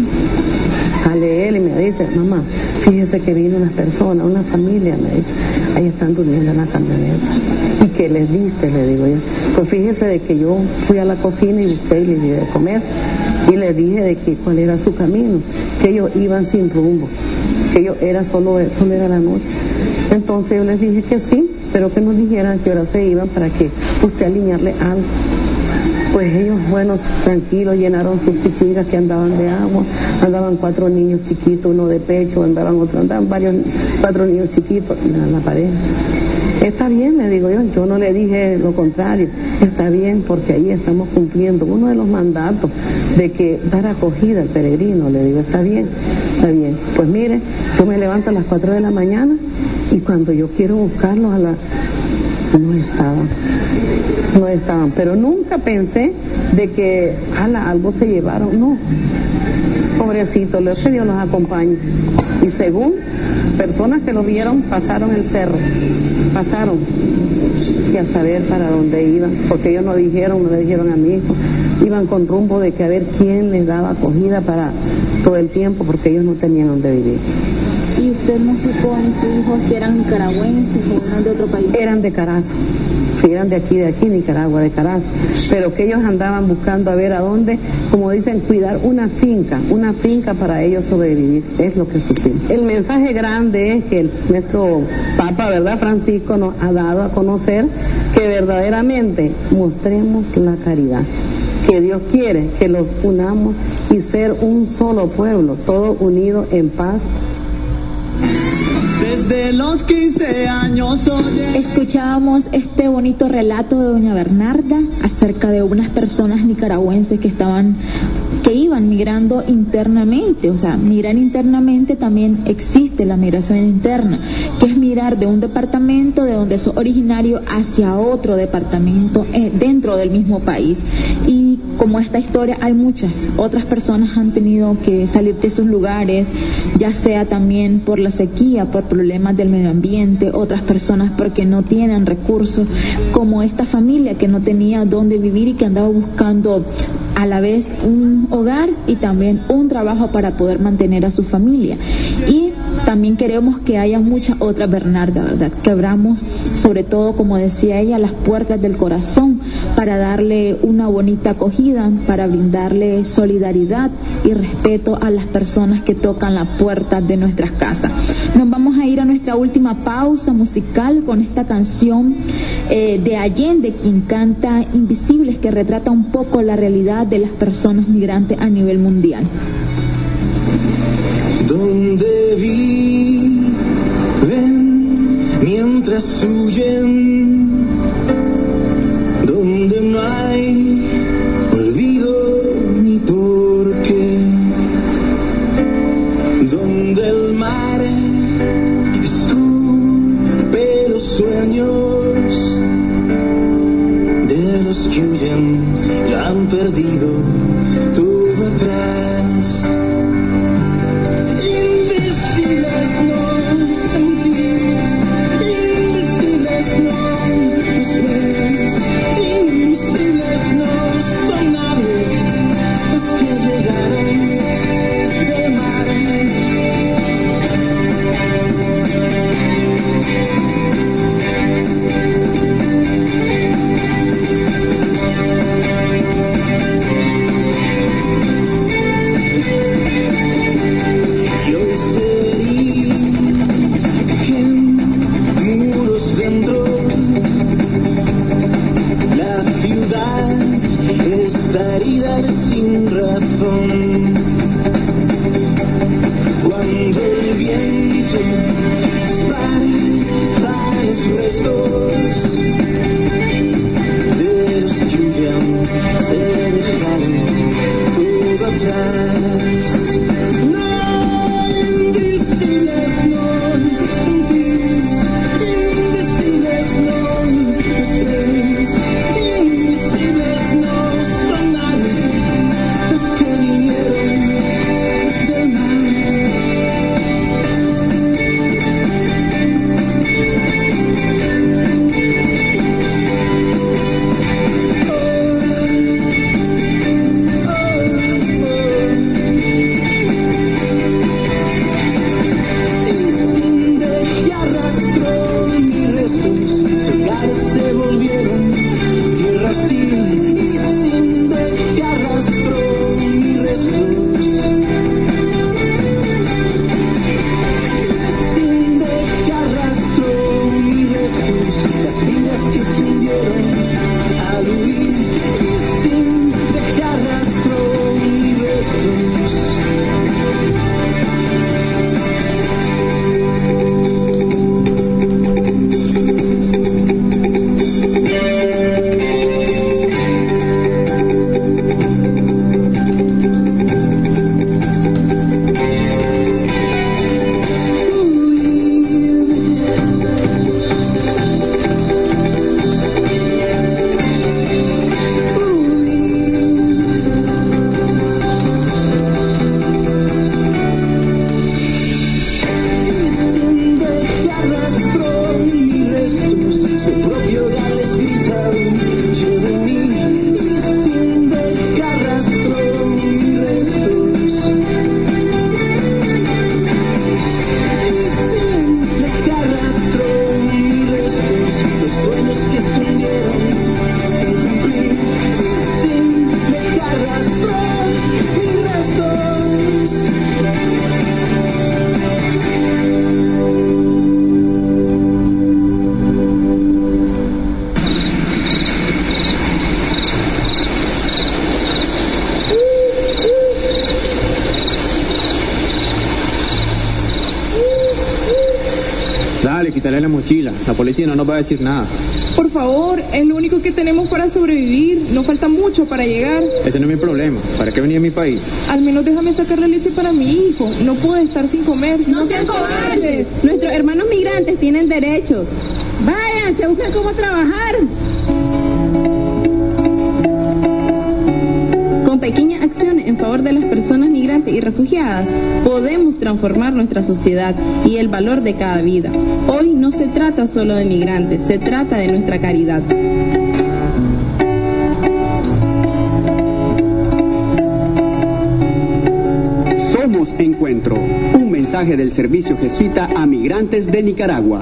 sale él y me dice, mamá, fíjese que vino una persona, una familia, me dice, ahí están durmiendo en la camioneta. ¿Y qué les diste? Le digo yo. Pues fíjese de que yo fui a la cocina y busqué y les di de comer. Y les dije de que cuál era su camino, que ellos iban sin rumbo, que ellos era solo, solo era la noche. Entonces yo les dije que sí, pero que nos dijeran que ahora se iban para que usted alinearle algo. Pues ellos, bueno, tranquilos, llenaron sus pichingas que andaban de agua, andaban cuatro niños chiquitos, uno de pecho, andaban otros, andaban varios, cuatro niños chiquitos, en la pareja. Está bien, le digo yo, yo no le dije lo contrario, está bien porque ahí estamos cumpliendo uno de los mandatos de que dar acogida al peregrino, le digo, está bien, está bien. Pues mire, yo me levanto a las cuatro de la mañana y cuando yo quiero buscarlos a la... no estaban, no estaban, pero nunca pensé de que ala, algo se llevaron, no, pobrecito, le que Dios los acompañe. Y según personas que lo vieron, pasaron el cerro, pasaron, y a saber para dónde iban, porque ellos no dijeron, no le dijeron a mi hijo, iban con rumbo de que a ver quién les daba acogida para todo el tiempo, porque ellos no tenían dónde vivir. ¿Y usted no supo en su hijo si eran nicaragüenses o eran de otro país? Eran de Carazo, sí, eran de aquí, de aquí, Nicaragua, de Carazo, pero que ellos andaban buscando a ver a dónde, como dicen, cuidar una finca, una finca para ellos sobrevivir, es lo que supimos. El mensaje grande es que el, nuestro Papa, ¿verdad?, Francisco, nos ha dado a conocer que verdaderamente mostremos la caridad, que Dios quiere que los unamos y ser un solo pueblo, todo unido en paz. Desde los quince años oye... Escuchábamos este bonito relato de doña Bernarda acerca de unas personas nicaragüenses que estaban, que iban migrando internamente, o sea, migrar internamente también existe la migración interna, que es migrar de un departamento de donde sos originario hacia otro departamento eh, dentro del mismo país. Y como esta historia hay muchas otras personas han tenido que salir de sus lugares, ya sea también por la sequía, por problemas del medio ambiente, otras personas porque no tienen recursos, como esta familia que no tenía dónde vivir y que andaba buscando a la vez un hogar y también un trabajo para poder mantener a su familia. Y también queremos que haya muchas otras Bernarda, ¿verdad? Que abramos, sobre todo, como decía ella, las puertas del corazón para darle una bonita acogida, para brindarle solidaridad y respeto a las personas que tocan la puerta de nuestras casas. Nos vamos a ir a nuestra última pausa musical con esta canción eh, de Allende, quien canta Invisibles, que retrata un poco la realidad de las personas migrantes a nivel mundial. Donde viven mientras huyen, donde no hay olvido ni porqué, donde el mar escupe los sueños de los que huyen, la han perdido todo atrás. Invisibles no sentís, invisibles no nos ven. quitarle la mochila. La policía no nos va a decir nada. Por favor, es lo único que tenemos para sobrevivir. Nos falta mucho para llegar. Ese no es mi problema. ¿Para qué venía a mi país? Al menos déjame sacar la leche para mi hijo. No puedo estar sin comer. ¡No, no sean cobardes! Nuestros hermanos migrantes tienen derechos. Vayan, se buscan cómo trabajar. Con pequeñas acciones en favor de las personas migrantes y refugiadas, podemos transformar nuestra sociedad y el valor de cada vida. Hoy no se trata solo de migrantes, se trata de nuestra caridad. Somos Encuentro, un mensaje del Servicio Jesuita a Migrantes de Nicaragua.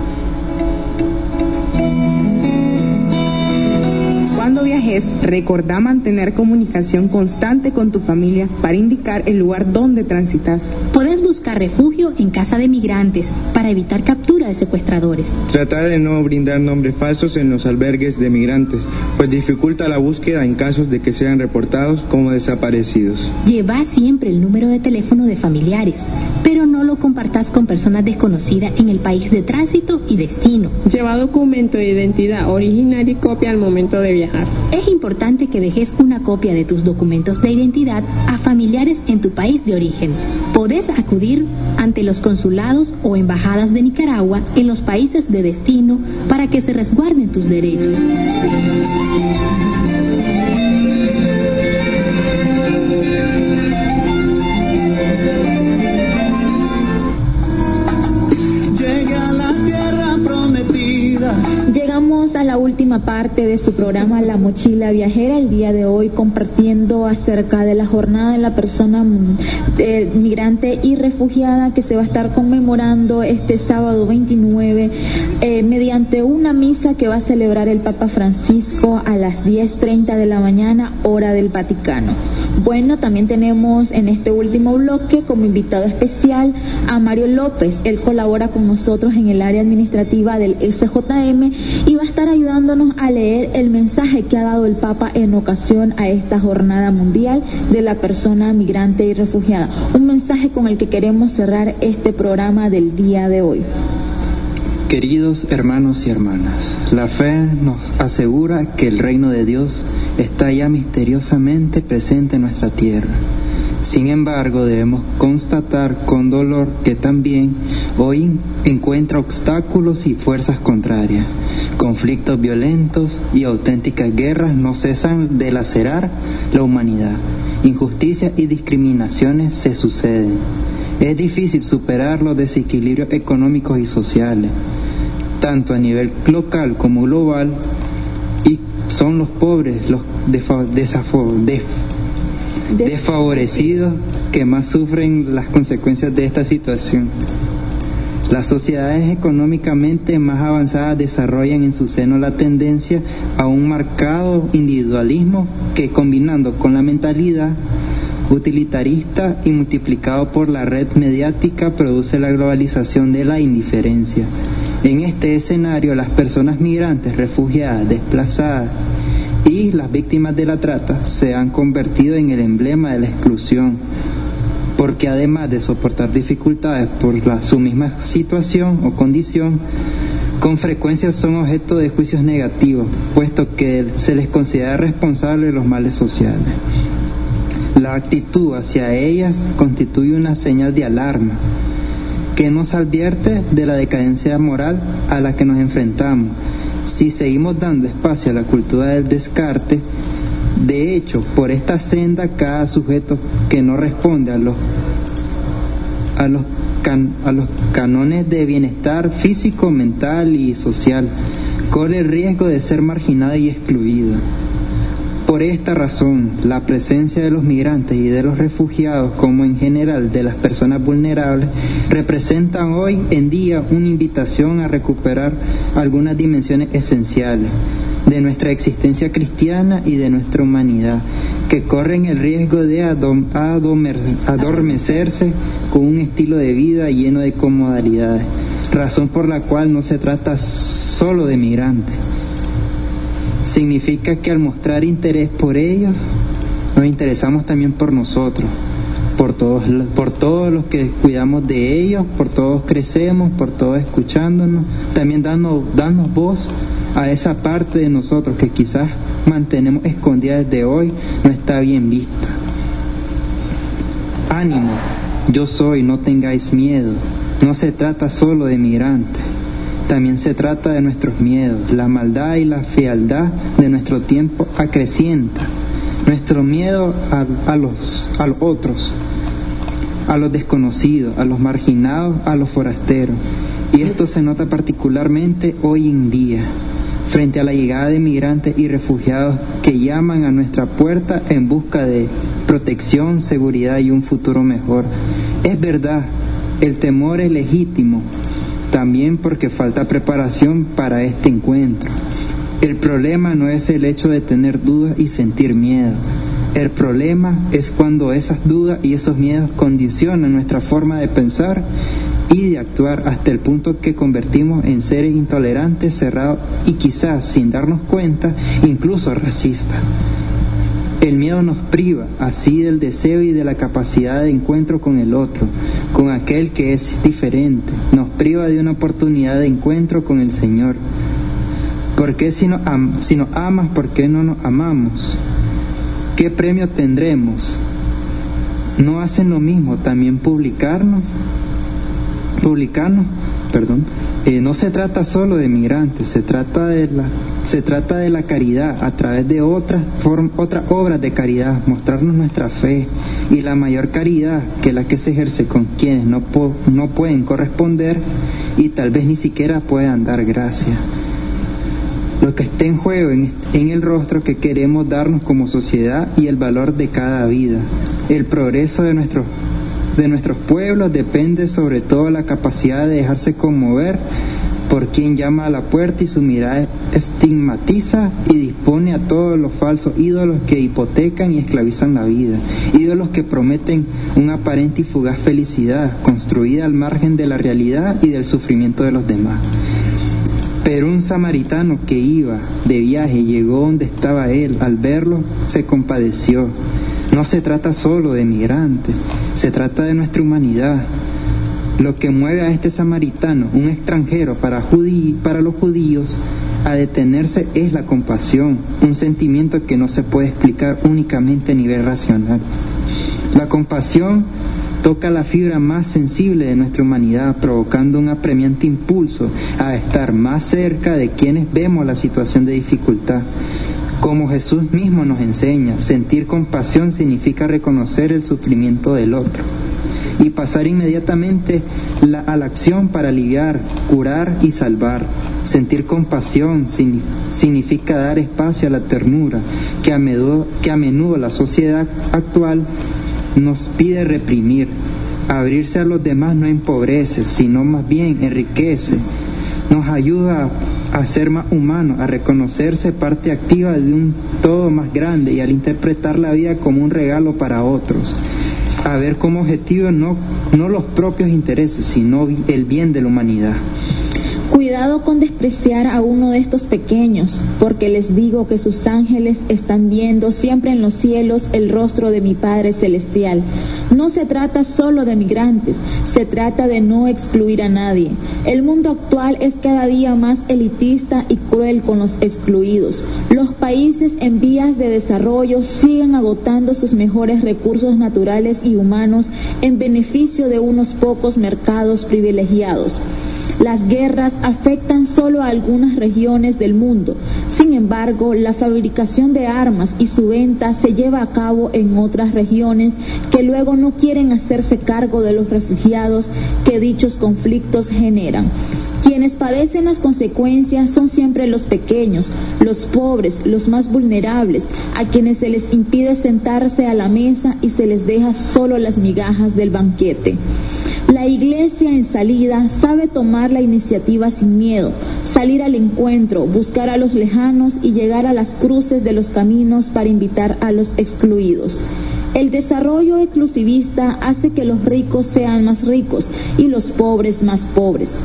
Cuando viajes, recordá mantener comunicación constante con tu familia para indicar el lugar donde transitas. Puedes buscar refugio en casa de migrantes para evitar captura de secuestradores. Trata de no brindar nombres falsos en los albergues de migrantes, pues dificulta la búsqueda en casos de que sean reportados como desaparecidos. Lleva siempre el número de teléfono de familiares, pero no lo compartas con personas desconocidas en el país de tránsito y destino. Lleva documento de identidad original y copia al momento de viajar. Es importante que dejes una copia de tus documentos de identidad a familiares en tu país de origen. Podés acudir ante los consulados o embajadas de Nicaragua en los países de destino para que se resguarden tus derechos. Llegamos a la última parte de su programa La Mochila Viajera, el día de hoy compartiendo acerca de la jornada de la persona eh, migrante y refugiada que se va a estar conmemorando este sábado veintinueve eh, mediante una misa que va a celebrar el Papa Francisco a las diez treinta de la mañana, hora del Vaticano. Bueno, también tenemos en este último bloque como invitado especial a Mario López. Él colabora con nosotros en el área administrativa del S J M y va a estar ayudándonos a leer el mensaje que ha dado el Papa en ocasión a esta Jornada Mundial de la Persona Migrante y Refugiada. Un mensaje con el que queremos cerrar este programa del día de hoy. Queridos hermanos y hermanas, la fe nos asegura que el reino de Dios está ya misteriosamente presente en nuestra tierra. Sin embargo, debemos constatar con dolor que también hoy encuentra obstáculos y fuerzas contrarias. Conflictos violentos y auténticas guerras no cesan de lacerar la humanidad. Injusticias y discriminaciones se suceden. Es difícil superar los desequilibrios económicos y sociales, tanto a nivel local como global, y son los pobres, los desfa- desafo- def- desfavorecidos que más sufren las consecuencias de esta situación. Las sociedades económicamente más avanzadas desarrollan en su seno la tendencia a un marcado individualismo que, combinando con la mentalidad utilitarista y multiplicado por la red mediática, produce la globalización de la indiferencia. En este escenario, las personas migrantes, refugiadas, desplazadas y las víctimas de la trata se han convertido en el emblema de la exclusión, porque además de soportar dificultades por la, su misma situación o condición, con frecuencia son objeto de juicios negativos, puesto que se les considera responsables de los males sociales. La actitud hacia ellas constituye una señal de alarma que nos advierte de la decadencia moral a la que nos enfrentamos si seguimos dando espacio a la cultura del descarte. De hecho, por esta senda, cada sujeto que no responde a los a los can, a los cánones de bienestar físico, mental y social corre el riesgo de ser marginado y excluido. Por esta razón, la presencia de los migrantes y de los refugiados, como en general de las personas vulnerables, representan hoy en día una invitación a recuperar algunas dimensiones esenciales de nuestra existencia cristiana y de nuestra humanidad, que corren el riesgo de adom- adomer- adormecerse con un estilo de vida lleno de comodalidades, razón por la cual no se trata solo de migrantes. Significa que al mostrar interés por ellos, nos interesamos también por nosotros, por todos, por todos los que cuidamos de ellos, por todos crecemos, por todos escuchándonos, también dando, dando voz a esa parte de nosotros que quizás mantenemos escondida desde hoy, no está bien vista. Ánimo, yo soy, no tengáis miedo. No se trata solo de migrantes, también se trata de nuestros miedos. La maldad y la fealdad de nuestro tiempo acrecienta nuestro miedo a, a, los, a los otros, a los desconocidos, a los marginados, a los forasteros. Y esto se nota particularmente hoy en día, frente a la llegada de migrantes y refugiados que llaman a nuestra puerta en busca de protección, seguridad y un futuro mejor. Es verdad, el temor es legítimo, también porque falta preparación para este encuentro. El problema no es el hecho de tener dudas y sentir miedo. El problema es cuando esas dudas y esos miedos condicionan nuestra forma de pensar y de actuar hasta el punto que convertimos en seres intolerantes, cerrados y quizás, sin darnos cuenta, incluso racistas. El miedo nos priva así del deseo y de la capacidad de encuentro con el otro, con aquel que es diferente. Nos priva de una oportunidad de encuentro con el Señor. ¿Por qué si nos, am- si nos amas, por qué no nos amamos? ¿Qué premio tendremos? ¿No hacen lo mismo también publicarnos? Publicarnos, perdón. Eh, no se trata solo de migrantes, se trata de la, se trata de la caridad a través de otras form, otras obras de caridad, mostrarnos nuestra fe y la mayor caridad que la que se ejerce con quienes no, po, no pueden corresponder y tal vez ni siquiera puedan dar gracias. Lo que está en juego en, en el rostro que queremos darnos como sociedad y el valor de cada vida. El progreso de nuestros, de nuestros pueblos depende sobre todo de la capacidad de dejarse conmover por quien llama a la puerta y su mirada estigmatiza y dispone a todos los falsos ídolos que hipotecan y esclavizan la vida. Ídolos que prometen una aparente y fugaz felicidad construida al margen de la realidad y del sufrimiento de los demás. Pero un samaritano que iba de viaje llegó donde estaba él. Al verlo, se compadeció. No se trata solo de migrantes, se trata de nuestra humanidad. Lo que mueve a este samaritano, un extranjero para, judí, para los judíos, a detenerse es la compasión, un sentimiento que no se puede explicar únicamente a nivel racional. La compasión toca la fibra más sensible de nuestra humanidad, provocando un apremiante impulso a estar más cerca de quienes vemos la situación de dificultad. Como Jesús mismo nos enseña, sentir compasión significa reconocer el sufrimiento del otro y pasar inmediatamente la, a la acción para aliviar, curar y salvar. Sentir compasión sin, significa dar espacio a la ternura que a menudo, que a menudo la sociedad actual nos pide reprimir. Abrirse a los demás no empobrece, sino más bien enriquece. Nos ayuda a, a ser más humanos, a reconocerse parte activa de un todo más grande y al interpretar la vida como un regalo para otros. A ver como objetivo no, no los propios intereses, sino el bien de la humanidad. Cuidado con despreciar a uno de estos pequeños, porque les digo que sus ángeles están viendo siempre en los cielos el rostro de mi Padre Celestial. No se trata solo de migrantes, se trata de no excluir a nadie. El mundo actual es cada día más elitista y cruel con los excluidos. Los países en vías de desarrollo siguen agotando sus mejores recursos naturales y humanos en beneficio de unos pocos mercados privilegiados. Las guerras afectan solo a algunas regiones del mundo. Sin embargo, la fabricación de armas y su venta se lleva a cabo en otras regiones que luego no quieren hacerse cargo de los refugiados que dichos conflictos generan. Quienes padecen las consecuencias son siempre los pequeños, los pobres, los más vulnerables, a quienes se les impide sentarse a la mesa y se les deja solo las migajas del banquete. La Iglesia en salida sabe tomar la iniciativa sin miedo, salir al encuentro, buscar a los lejanos y llegar a las cruces de los caminos para invitar a los excluidos. El desarrollo exclusivista hace que los ricos sean más ricos y los pobres más pobres.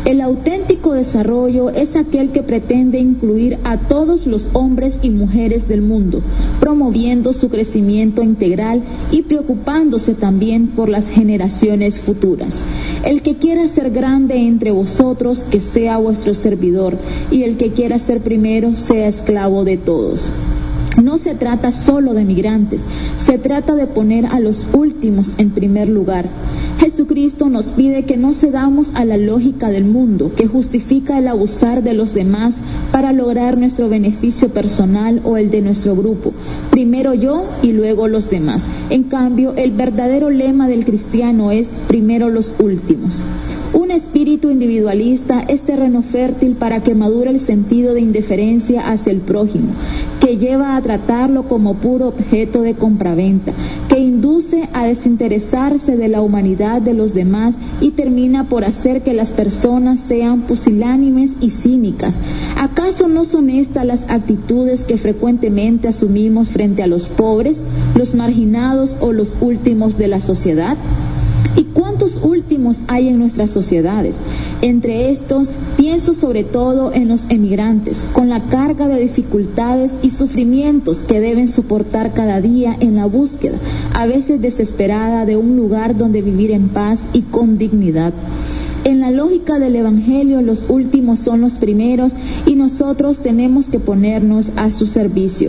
El auténtico desarrollo es aquel que pretende incluir a todos los hombres y mujeres del mundo, promoviendo su crecimiento integral y preocupándose también por las generaciones futuras. El que quiera ser grande entre vosotros, que sea vuestro servidor, y el que quiera ser primero, sea esclavo de todos. No se trata solo de migrantes, se trata de poner a los últimos en primer lugar. Jesucristo nos pide que no cedamos a la lógica del mundo, que justifica el abusar de los demás para lograr nuestro beneficio personal o el de nuestro grupo. Primero yo y luego los demás. En cambio, el verdadero lema del cristiano es primero los últimos. Un espíritu individualista es terreno fértil para que madure el sentido de indiferencia hacia el prójimo, que lleva a tratarlo como puro objeto de compraventa, que induce a desinteresarse de la humanidad de los demás y termina por hacer que las personas sean pusilánimes y cínicas. ¿Acaso no son estas las actitudes que frecuentemente asumimos frente a los pobres, los marginados o los últimos de la sociedad? ¿Y cuántos últimos hay en nuestras sociedades? Entre estos, pienso sobre todo en los emigrantes, con la carga de dificultades y sufrimientos que deben soportar cada día en la búsqueda, a veces desesperada, de un lugar donde vivir en paz y con dignidad. En la lógica del Evangelio, los últimos son los primeros y nosotros tenemos que ponernos a su servicio.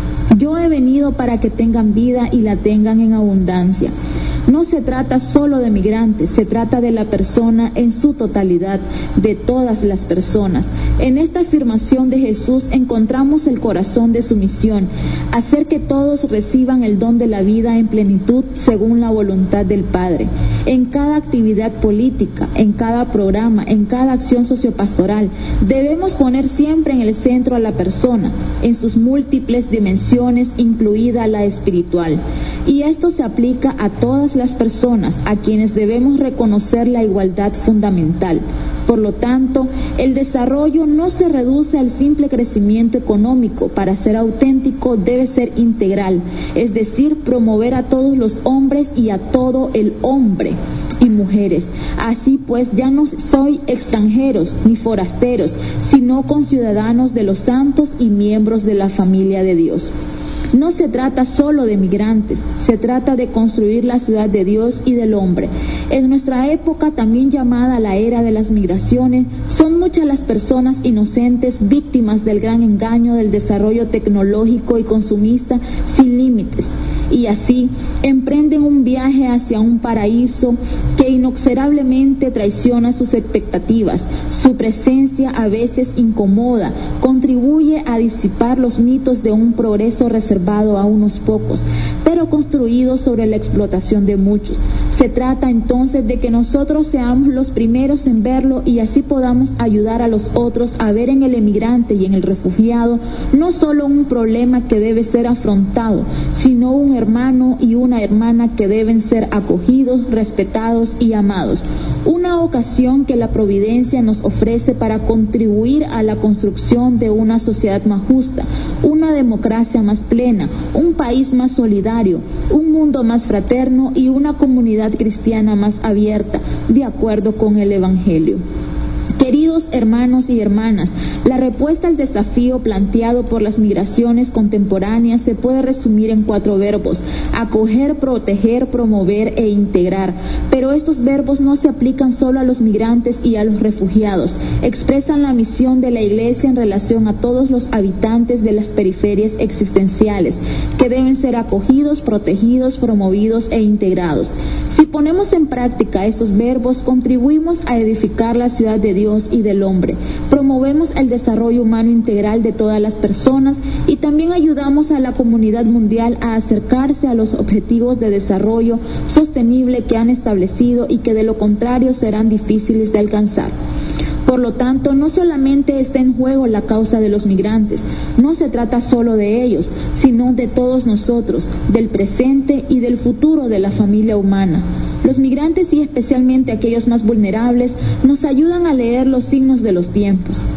Yo he venido para que tengan vida y la tengan en abundancia. No se trata solo de migrantes, se trata de la persona en su totalidad, de todas las personas. En esta afirmación de Jesús encontramos el corazón de su misión, hacer que todos reciban el don de la vida en plenitud según la voluntad del Padre. En cada actividad política, en cada programa, en cada acción sociopastoral, debemos poner siempre en el centro a la persona, en sus múltiples dimensiones, incluida la espiritual. Y esto se aplica a todas las personas, a quienes debemos reconocer la igualdad fundamental. Por lo tanto, el desarrollo no se reduce al simple crecimiento económico. Para ser auténtico debe ser integral, es decir, promover a todos los hombres y a todo el hombre y mujeres. Así pues, ya no soy extranjeros ni forasteros, sino conciudadanos de los santos y miembros de la familia de Dios. No se trata solo de migrantes, se trata de construir la ciudad de Dios y del hombre. En nuestra época, también llamada la era de las migraciones, son muchas las personas inocentes víctimas del gran engaño del desarrollo tecnológico y consumista sin límites. Y así emprenden un viaje hacia un paraíso que inexorablemente traiciona sus expectativas. Su presencia, a veces incomoda, contribuye a disipar los mitos de un progreso reservado a unos pocos, pero construido sobre la explotación de muchos. Se trata entonces de que nosotros seamos los primeros en verlo y así podamos ayudar a los otros a ver en el emigrante y en el refugiado no solo un problema que debe ser afrontado, sino un hermano y una hermana que deben ser acogidos, respetados y amados. Una ocasión que la providencia nos ofrece para contribuir a la construcción de una sociedad más justa, una democracia más plena, un país más solidario, un mundo más fraterno y una comunidad cristiana más abierta, de acuerdo con el Evangelio. Queridos hermanos y hermanas, la respuesta al desafío planteado por las migraciones contemporáneas se puede resumir en cuatro verbos: acoger, proteger, promover e integrar. Pero estos verbos no se aplican solo a los migrantes y a los refugiados. Expresan la misión de la Iglesia en relación a todos los habitantes de las periferias existenciales, que deben ser acogidos, protegidos, promovidos e integrados. Si ponemos en práctica estos verbos, contribuimos a edificar la ciudad de Dios y del hombre, promovemos el desarrollo humano integral de todas las personas y también ayudamos a la comunidad mundial a acercarse a los objetivos de desarrollo sostenible que han establecido y que de lo contrario serán difíciles de alcanzar. Por lo tanto, no solamente está en juego la causa de los migrantes, no se trata solo de ellos, sino de todos nosotros, del presente y del futuro de la familia humana. Los migrantes, y especialmente aquellos más vulnerables, nos ayudan a leer los signos de los tiempos. A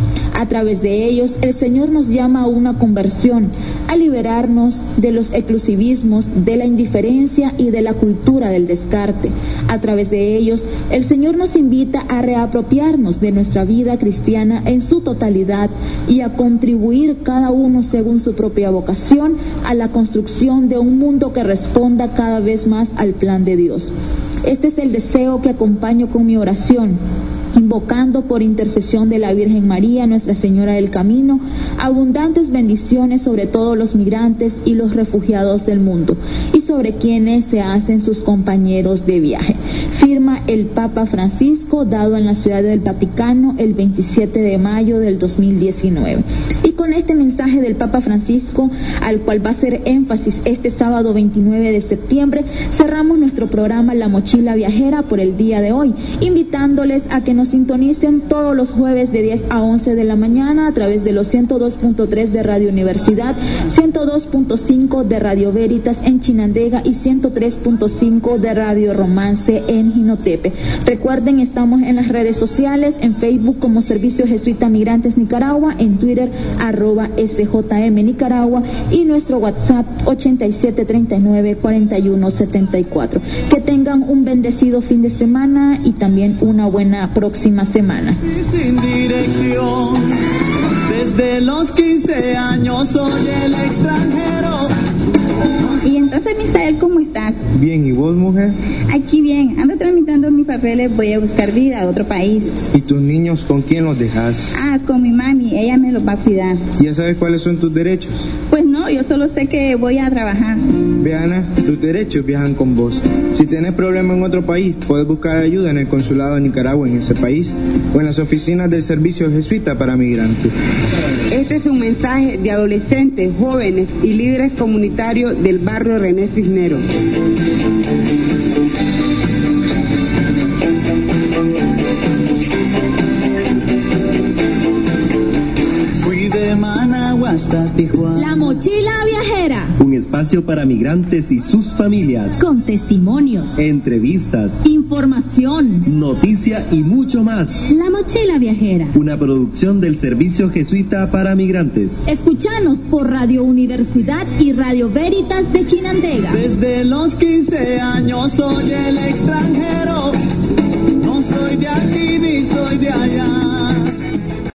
A través de ellos, el Señor nos llama a una conversión, a liberarnos de los exclusivismos, de la indiferencia y de la cultura del descarte. A través de ellos, el Señor nos invita a reapropiarnos de nuestra vida cristiana en su totalidad y a contribuir cada uno según su propia vocación a la construcción de un mundo que responda cada vez más al plan de Dios. Este es el deseo que acompaño con mi oración, invocando por intercesión de la Virgen María, Nuestra Señora del Camino, abundantes bendiciones sobre todos los migrantes y los refugiados del mundo, y sobre quienes se hacen sus compañeros de viaje. Firma el Papa Francisco, dado en la Ciudad del Vaticano el veintisiete de mayo del dos mil diecinueve. Y con este mensaje del Papa Francisco, al cual va a hacer énfasis este sábado veintinueve de septiembre, cerramos nuestro programa La Mochila Viajera por el día de hoy, invitándoles a que nos sintonicen todos los jueves de diez a once de la mañana a través de los ciento dos punto tres de Radio Universidad, ciento dos punto cinco de Radio Veritas en Chinandega y ciento tres punto cinco de Radio Romance en Jinotepe. Recuerden, estamos en las redes sociales, en Facebook como Servicio Jesuita Migrantes Nicaragua, en Twitter arroba S J M Nicaragua y nuestro WhatsApp ochenta y siete treinta y nueve cuarenta y uno setenta y cuatro. Que tengan un bendecido fin de semana y también una buena próxima semana. Sin dirección, desde los quince años soy el extranjero. Y entonces, Misael, ¿cómo estás? Bien, ¿y vos, mujer? Aquí bien, ando tramitando mis papeles, voy a buscar vida a otro país. ¿Y tus niños con quién los dejas? Ah, con mi mami, ella me los va a cuidar. ¿Ya sabes cuáles son tus derechos? Pues no, yo solo sé que voy a trabajar. Ve, Ana, tus derechos viajan con vos. Si tenés problema en otro país, puedes buscar ayuda en el consulado de Nicaragua en ese país o en las oficinas del Servicio Jesuita para Migrantes. Este es un mensaje de adolescentes, jóvenes y líderes comunitarios del barrio René Cisneros. Fui de Managua hasta Tijuana. La Mochila Viajera. Un espacio para migrantes y sus familias. Con testimonios, entrevistas, información, noticia y mucho más. La Mochila Viajera. Una producción del Servicio Jesuita para Migrantes. Escúchanos por Radio Universidad y Radio Veritas de Chinandega. Desde los quince años soy el